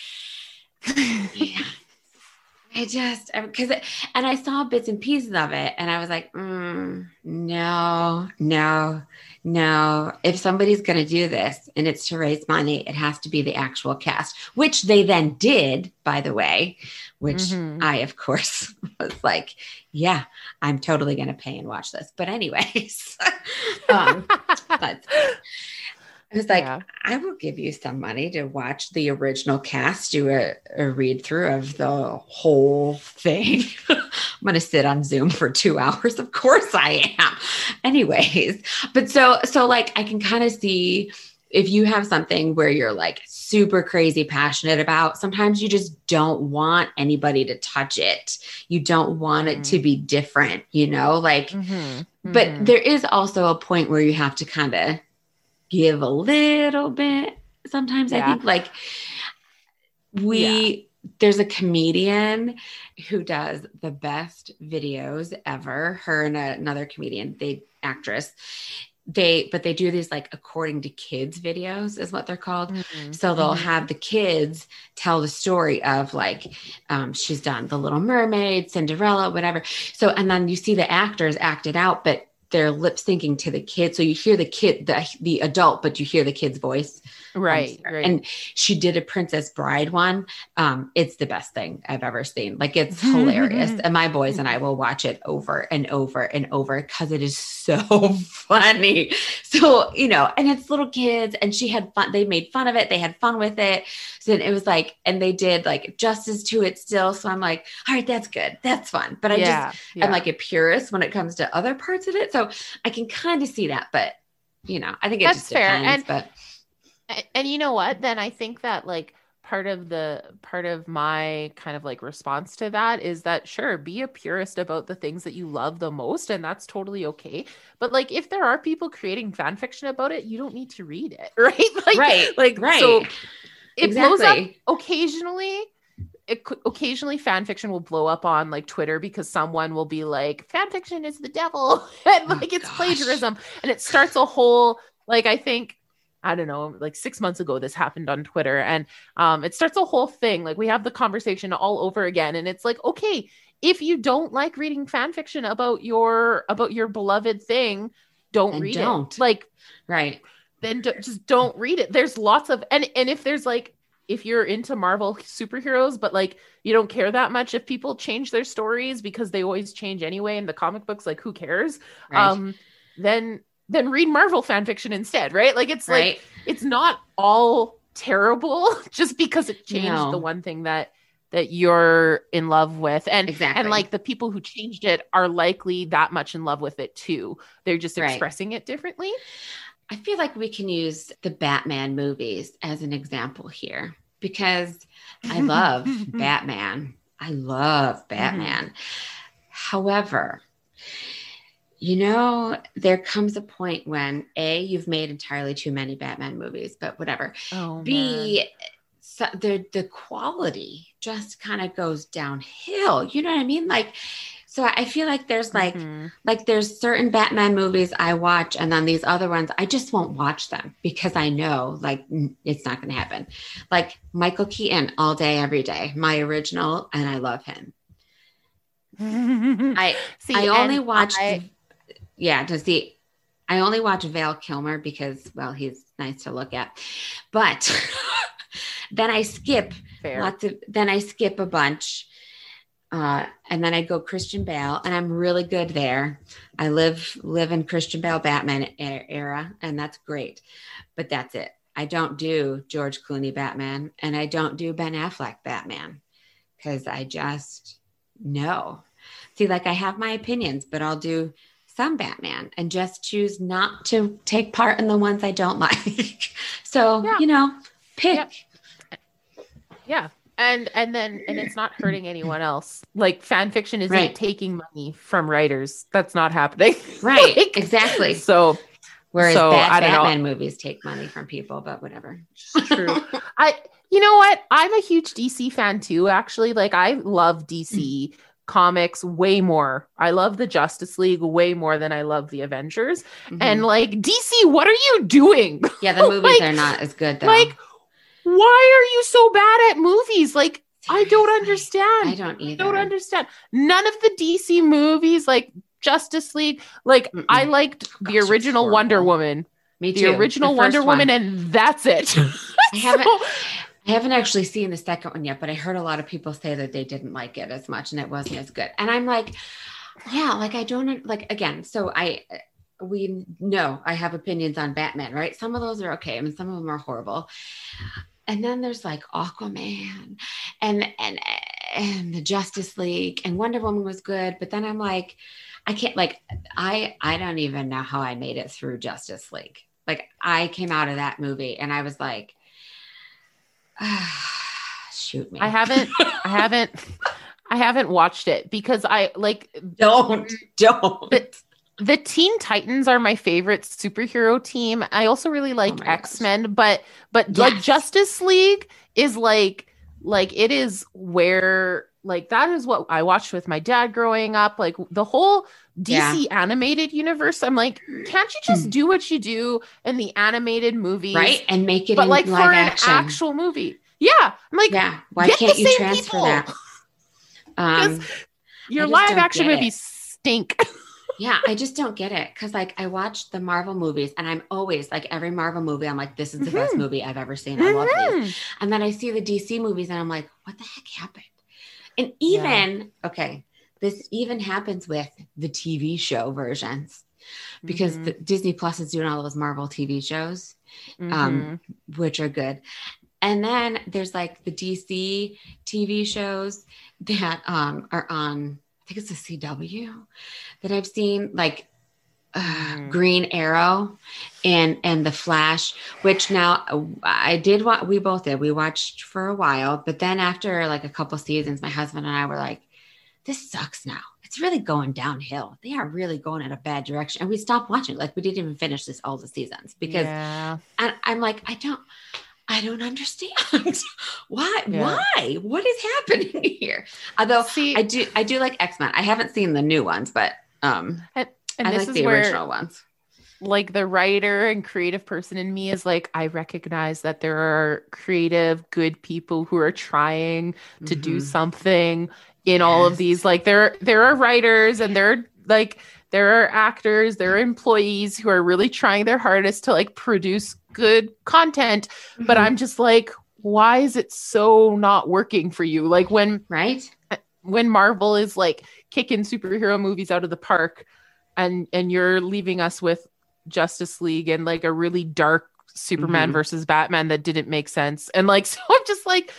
yeah. I just, because, and I saw bits and pieces of it and I was like, mm, no, no, no. If somebody's going to do this and it's to raise money, it has to be the actual cast, which they then did, by the way, which mm-hmm. I, of course, was like, yeah, I'm totally going to pay and watch this. But anyways, um, but I was like, yeah. I will give you some money to watch the original cast, do a, a read through of the whole thing. I'm going to sit on Zoom for two hours. Of course I am. Anyways, but so, so like, I can kind of see if you have something where you're like super crazy passionate about, sometimes you just don't want anybody to touch it. You don't want mm-hmm. it to be different, you know, like, mm-hmm. Mm-hmm. but there is also a point where you have to kind of give a little bit. Sometimes yeah. I think like we, yeah. there's a comedian who does the best videos ever. Her and a, another comedian, they actress, they, but they do these like according to kids videos is what they're called. Mm-hmm. So they'll mm-hmm. have the kids tell the story of like, um, she's done The Little Mermaid, Cinderella, whatever. So, and then you see the actors act it out, but they're lip syncing to the kid. So you hear the kid, the, the adult, but you hear the kid's voice. Right, right. And she did a Princess Bride one. Um, it's the best thing I've ever seen. Like it's hilarious. And my boys and I will watch it over and over and over because it is so funny. So, you know, and it's little kids and she had fun. They made fun of it. They had fun with it. So it was like, and they did like justice to it still. So I'm like, all right, that's good. That's fun. But I yeah, just, yeah. I'm like a purist when it comes to other parts of it. So I can kind of see that, but you know, I think it that's just fair. Depends, and, but and, and you know what, then I think that like part of the, part of my kind of like response to that is that sure, be a purist about the things that you love the most. And that's totally okay. But like, if there are people creating fan fiction about it, you don't need to read it. Right. Like, right. Like, right. So it exactly. blows up occasionally. It, occasionally fan fiction will blow up on like Twitter because someone will be like, fan fiction is the devil. And like, oh, it's gosh. plagiarism. And it starts a whole, like, I think, I don't know, like six months ago, this happened on Twitter and um, it starts a whole thing. Like we have the conversation all over again. And it's like, okay, if you don't like reading fan fiction about your, about your beloved thing, don't and read don't. it. Like, right. Then d- just don't read it. There's lots of, and, and if there's like, if you're into Marvel superheroes, but like, you don't care that much if people change their stories because they always change anyway in the comic books, like who cares? Right. Um, then, then read Marvel fan fiction instead, right? Like, it's right. like, it's not all terrible just because it changed no. the one thing that, that you're in love with. And, exactly. and like the people who changed it are likely that much in love with it too. They're just right. expressing it differently. I feel like we can use the Batman movies as an example here because I love Batman. I love Batman. Mm-hmm. However, You know, there comes a point when A, you've made entirely too many Batman movies, but whatever. Oh, B, man. so the the quality just kind of goes downhill. You know what I mean? Like, so I feel like there's like Mm-hmm. like there's certain Batman movies I watch, and then these other ones I just won't watch them because I know like mm, it's not going to happen. Like Michael Keaton, All Day Every Day, my original, and I love him. I See, I only and watched I- yeah to see I only watch Val Kilmer because well he's nice to look at, but then I skip Fair. lots of then I skip a bunch, uh, and then I go Christian Bale, and I'm really good there. I live live in Christian Bale Batman e- era, and that's great, but that's it. I don't do George Clooney Batman, and I don't do Ben Affleck Batman because I just no. See, like I have my opinions, but I'll do some Batman and just choose not to take part in the ones I don't like. So, Yeah. you know, pick. Yep. Yeah. And and then and it's not hurting anyone else. Like fan fiction isn't Right. taking money from writers. That's not happening. Right, Like, exactly. So Whereas So, bad I don't know. Batman movies take money from people, but whatever. true. I you know what? I'm a huge D C fan too, actually. Like I love D C comics way more. I love the Justice League way more than I love the Avengers. Mhm. And like D C, what are you doing? yeah, the movies like- are not as good though. Like, why are you so bad at movies? Like, I don't Seriously. understand. I don't either. don't understand. None of the D C movies, like Justice League, like Mm-mm. I liked the Gosh, it's original Wonder horrible. Woman, Me the too. original The first Wonder one. Woman, and that's it. I haven't So- I haven't actually seen the second one yet, but I heard a lot of people say that they didn't like it as much and it wasn't as good. And I'm like, yeah, like I don't like again. So I, we know I have opinions on Batman, right? Some of those are okay. I mean, some of them are horrible. And then there's like Aquaman and, and, and the Justice League and Wonder Woman was good. But then I'm like, I can't like, I, I don't even know how I made it through Justice League. Like I came out of that movie and I was like, shoot me. I haven't, I haven't, I haven't watched it because I like don't, don't. But- the Teen Titans are my favorite superhero team. I also really like Oh my gosh. X-Men, but but like Yes. Justice League is like like it is where like that is what I watched with my dad growing up. Like the whole D C animated universe. I'm like, can't you just do what you do in the animated movies, Right? And make it But in like live for an action. actual movie. Yeah, I'm like, yeah. Why get the can't you same transfer people. that? Um, your just live don't action get it. movies stink. yeah, I just don't get it. Cause like I watched the Marvel movies and I'm always like every Marvel movie, I'm like, this is the best Mhm. movie I've ever seen. I love these. Mhm. And then I see the D C movies and I'm like, what the heck happened? And Yeah. even, okay, this even happens with the T V show versions because Mhm. the, Disney Plus is doing all those Marvel T V shows, um, which are good. And then there's like the D C T V shows that um, are on, I think it's the C W that I've seen, like uh, Mhm. Green Arrow and and The Flash, which now uh, I did what we both did. We watched for a while, but then after like a couple seasons, my husband and I were like, this sucks now. It's really going downhill. They are really going in a bad direction. And we stopped watching. Like we didn't even finish this all the seasons because yeah. and I'm like, I don't, I don't understand why, Yeah. why, what is happening here? Although See, I do, I do like X-Men. I haven't seen the new ones, but um, and I this like is the where original ones. like the writer and creative person in me is like, I recognize that there are creative, good people who are trying to do Mhm. something in all of Yes. these. Like there, there are writers and there are like, there are actors, there are employees who are really trying their hardest to like produce good content. But Mhm. I'm just like, why is it so not working for you? Like when, right. when Marvel is like kicking superhero movies out of the park and and you're leaving us with Justice League and like a really dark Superman Mhm. versus Batman that didn't make sense. And like, so I'm just like,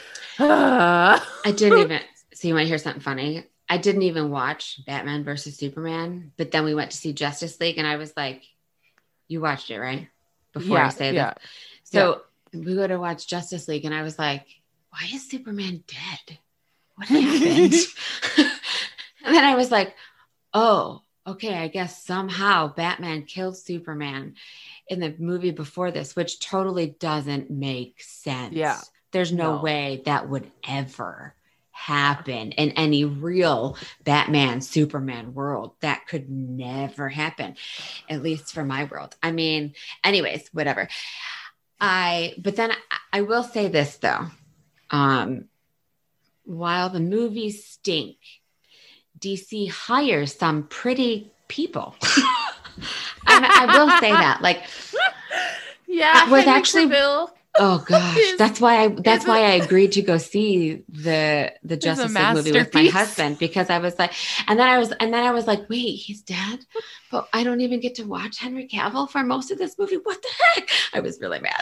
ah. I didn't even, so you want to hear something funny? I didn't even watch Batman versus Superman, but then we went to see Justice League and I was like, you watched it, right? Before I Yeah, say yeah. that. So we go to watch Justice League and I was like, why is Superman dead? What happened? And then I was like, oh, okay, I guess somehow Batman killed Superman in the movie before this, which totally doesn't make sense. Yeah. There's no, No. way that would ever happen in any real Batman Superman world. That could never happen, at least for my world. I mean, anyways, whatever. I, but then I, I will say this though. Um, while the movies stink, D C hires some pretty people. And I will say that, like, yeah, was Henry actually, Cavill. oh gosh, Is- that's why I that's is why a- I agreed to go see the the Justice League movie with my masterpiece. husband, because I was like, and then I was and then I was like, wait, he's dead, but I don't even get to watch Henry Cavill for most of this movie. What the heck? I was really mad.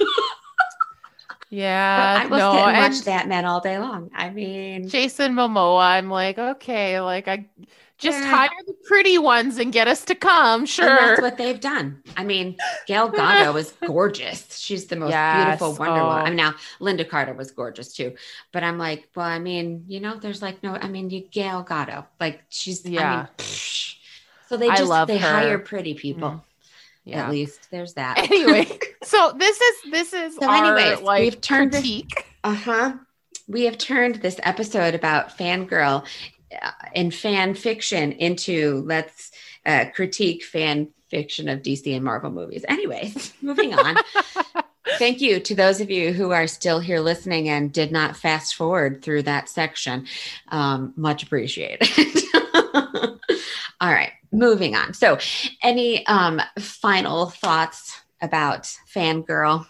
Yeah, I will no, sit and and watch Batman all day long. I mean, Jason Momoa, I'm like, okay, like I just Yeah. hire the pretty ones and get us to come. and Sure. that's what they've done. I mean, Gal Gadot was gorgeous. She's the most Yes. beautiful Wonder Oh. Woman. I mean, now Linda Carter was gorgeous too, but I'm like, well, I mean, you know, there's like no, I mean, you Gal Gadot, like she's, I Yeah. mean, psh. So they I just love they her. hire pretty people. Mm. Yeah. At least there's that. Anyway, so this is this is So our anyways, like we've turned this- critique. Uh huh. We have turned this episode about fangirl uh, and fan fiction into let's uh, critique fan fiction of D C and Marvel movies. Anyways, moving on. Thank you to those of you who are still here listening and did not fast forward through that section. Um, much appreciated. All right, moving on. So, any um, final thoughts about Fangirl?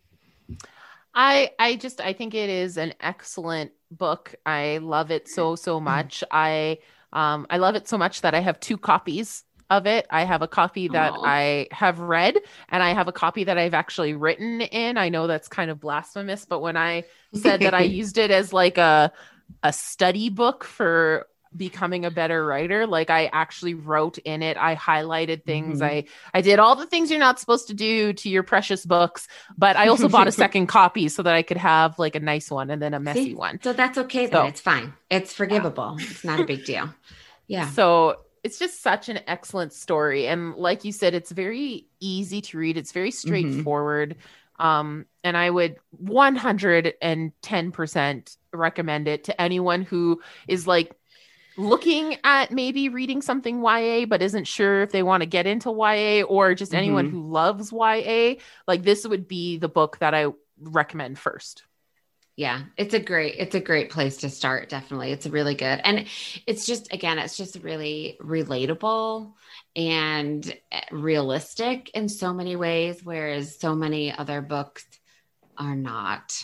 I I just I think it is an excellent book. I love it so so much. I um I love it so much that I have two copies of it. I have a copy that Aw. I have read, and I have a copy that I've actually written in. I know that's kind of blasphemous, but when I said that I used it as like a a study book for becoming a better writer, like I actually wrote in it, I highlighted things, Mhm. I I did all the things you're not supposed to do to your precious books, but I also bought a second copy so that I could have like a nice one and then a messy See? one. So that's okay then. So- It's fine. It's forgivable. It's not a big deal. Yeah. So it's just such an excellent story. And like you said, it's very easy to read. It's very straightforward. Um, and I would one hundred ten percent recommend it to anyone who is like looking at maybe reading something Y A, but isn't sure if they want to get into Y A, or just anyone Mhm. who loves Y A. Like this would be the book that I recommend first. Yeah, it's a great, it's a great place to start. Definitely. It's really good. And it's just, again, it's just really relatable and realistic in so many ways, whereas so many other books are not.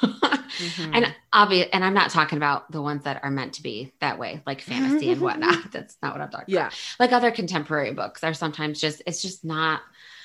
Mhm. And obvious, and I'm not talking about the ones that are meant to be that way, like fantasy and whatnot. That's not what I'm talking about. Yeah. Like other contemporary books are sometimes just, it's just not,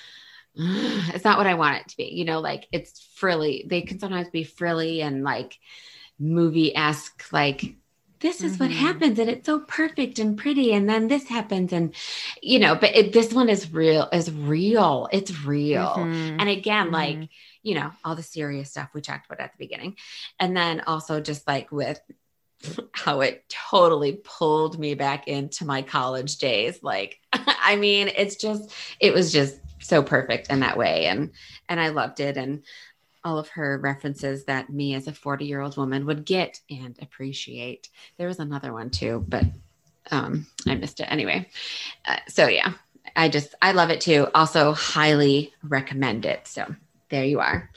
it's not what I want it to be. You know, like it's frilly. They can sometimes be frilly and like movie-esque, like this is what Mhm. happens and it's so perfect and pretty. And then this happens and, you know, but it, this one is real, is real. It's real. Mhm. And again, Mhm. like, you know, all the serious stuff we talked about at the beginning. And then also just like with how it totally pulled me back into my college days. Like, I mean, it's just, it was just so perfect in that way. And, and I loved it. And all of her references that me as a forty year old woman would get and appreciate. There was another one too, but um, I missed it anyway. Uh, so yeah, I just, I love it too. Also highly recommend it. So there you are.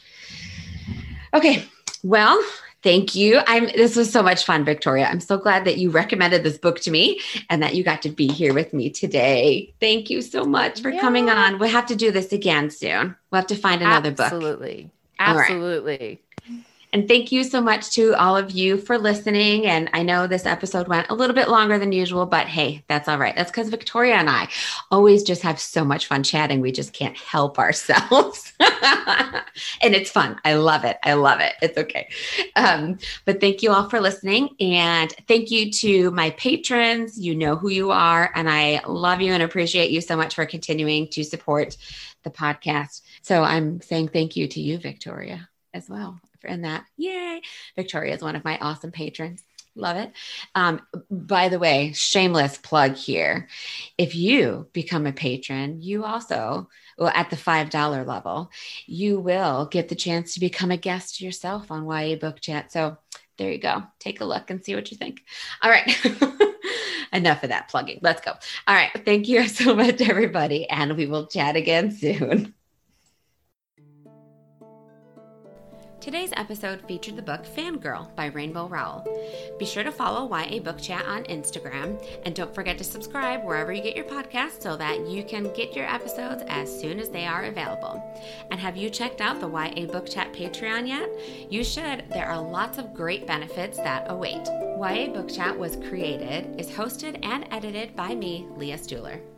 Okay. Well, thank you. I'm, this was so much fun, Victoria. I'm so glad that you recommended this book to me and that you got to be here with me today. Thank you so much for Yeah. coming on. We'll have to do this again soon. We'll have to find another book. Absolutely. All right. Absolutely. And thank you so much to all of you for listening. And I know this episode went a little bit longer than usual, but hey, that's all right. That's because Victoria and I always just have so much fun chatting. We just can't help ourselves. And it's fun. I love it. I love it. It's okay. Um, but thank you all for listening. And thank you to my patrons. You know who you are. And I love you and appreciate you so much for continuing to support the podcast. So I'm saying thank you to you, Victoria, as well. In that, yay. Victoria is one of my awesome patrons. Love it. Um, by the way, shameless plug here. If you become a patron, you also, well, at the five dollars level, you will get the chance to become a guest yourself on Y A Book Chat. So there you go. Take a look and see what you think. All right. Enough of that plugging. Let's go. All right. Thank you so much, everybody. And we will chat again soon. Today's episode featured the book Fangirl by Rainbow Rowell. Be sure to follow Y A Book Chat on Instagram, and don't forget to subscribe wherever you get your podcasts so that you can get your episodes as soon as they are available. And have you checked out the Y A Book Chat Patreon yet? You should. There are lots of great benefits that await. Y A Book Chat was created, is hosted, and edited by me, Leah Stuhler.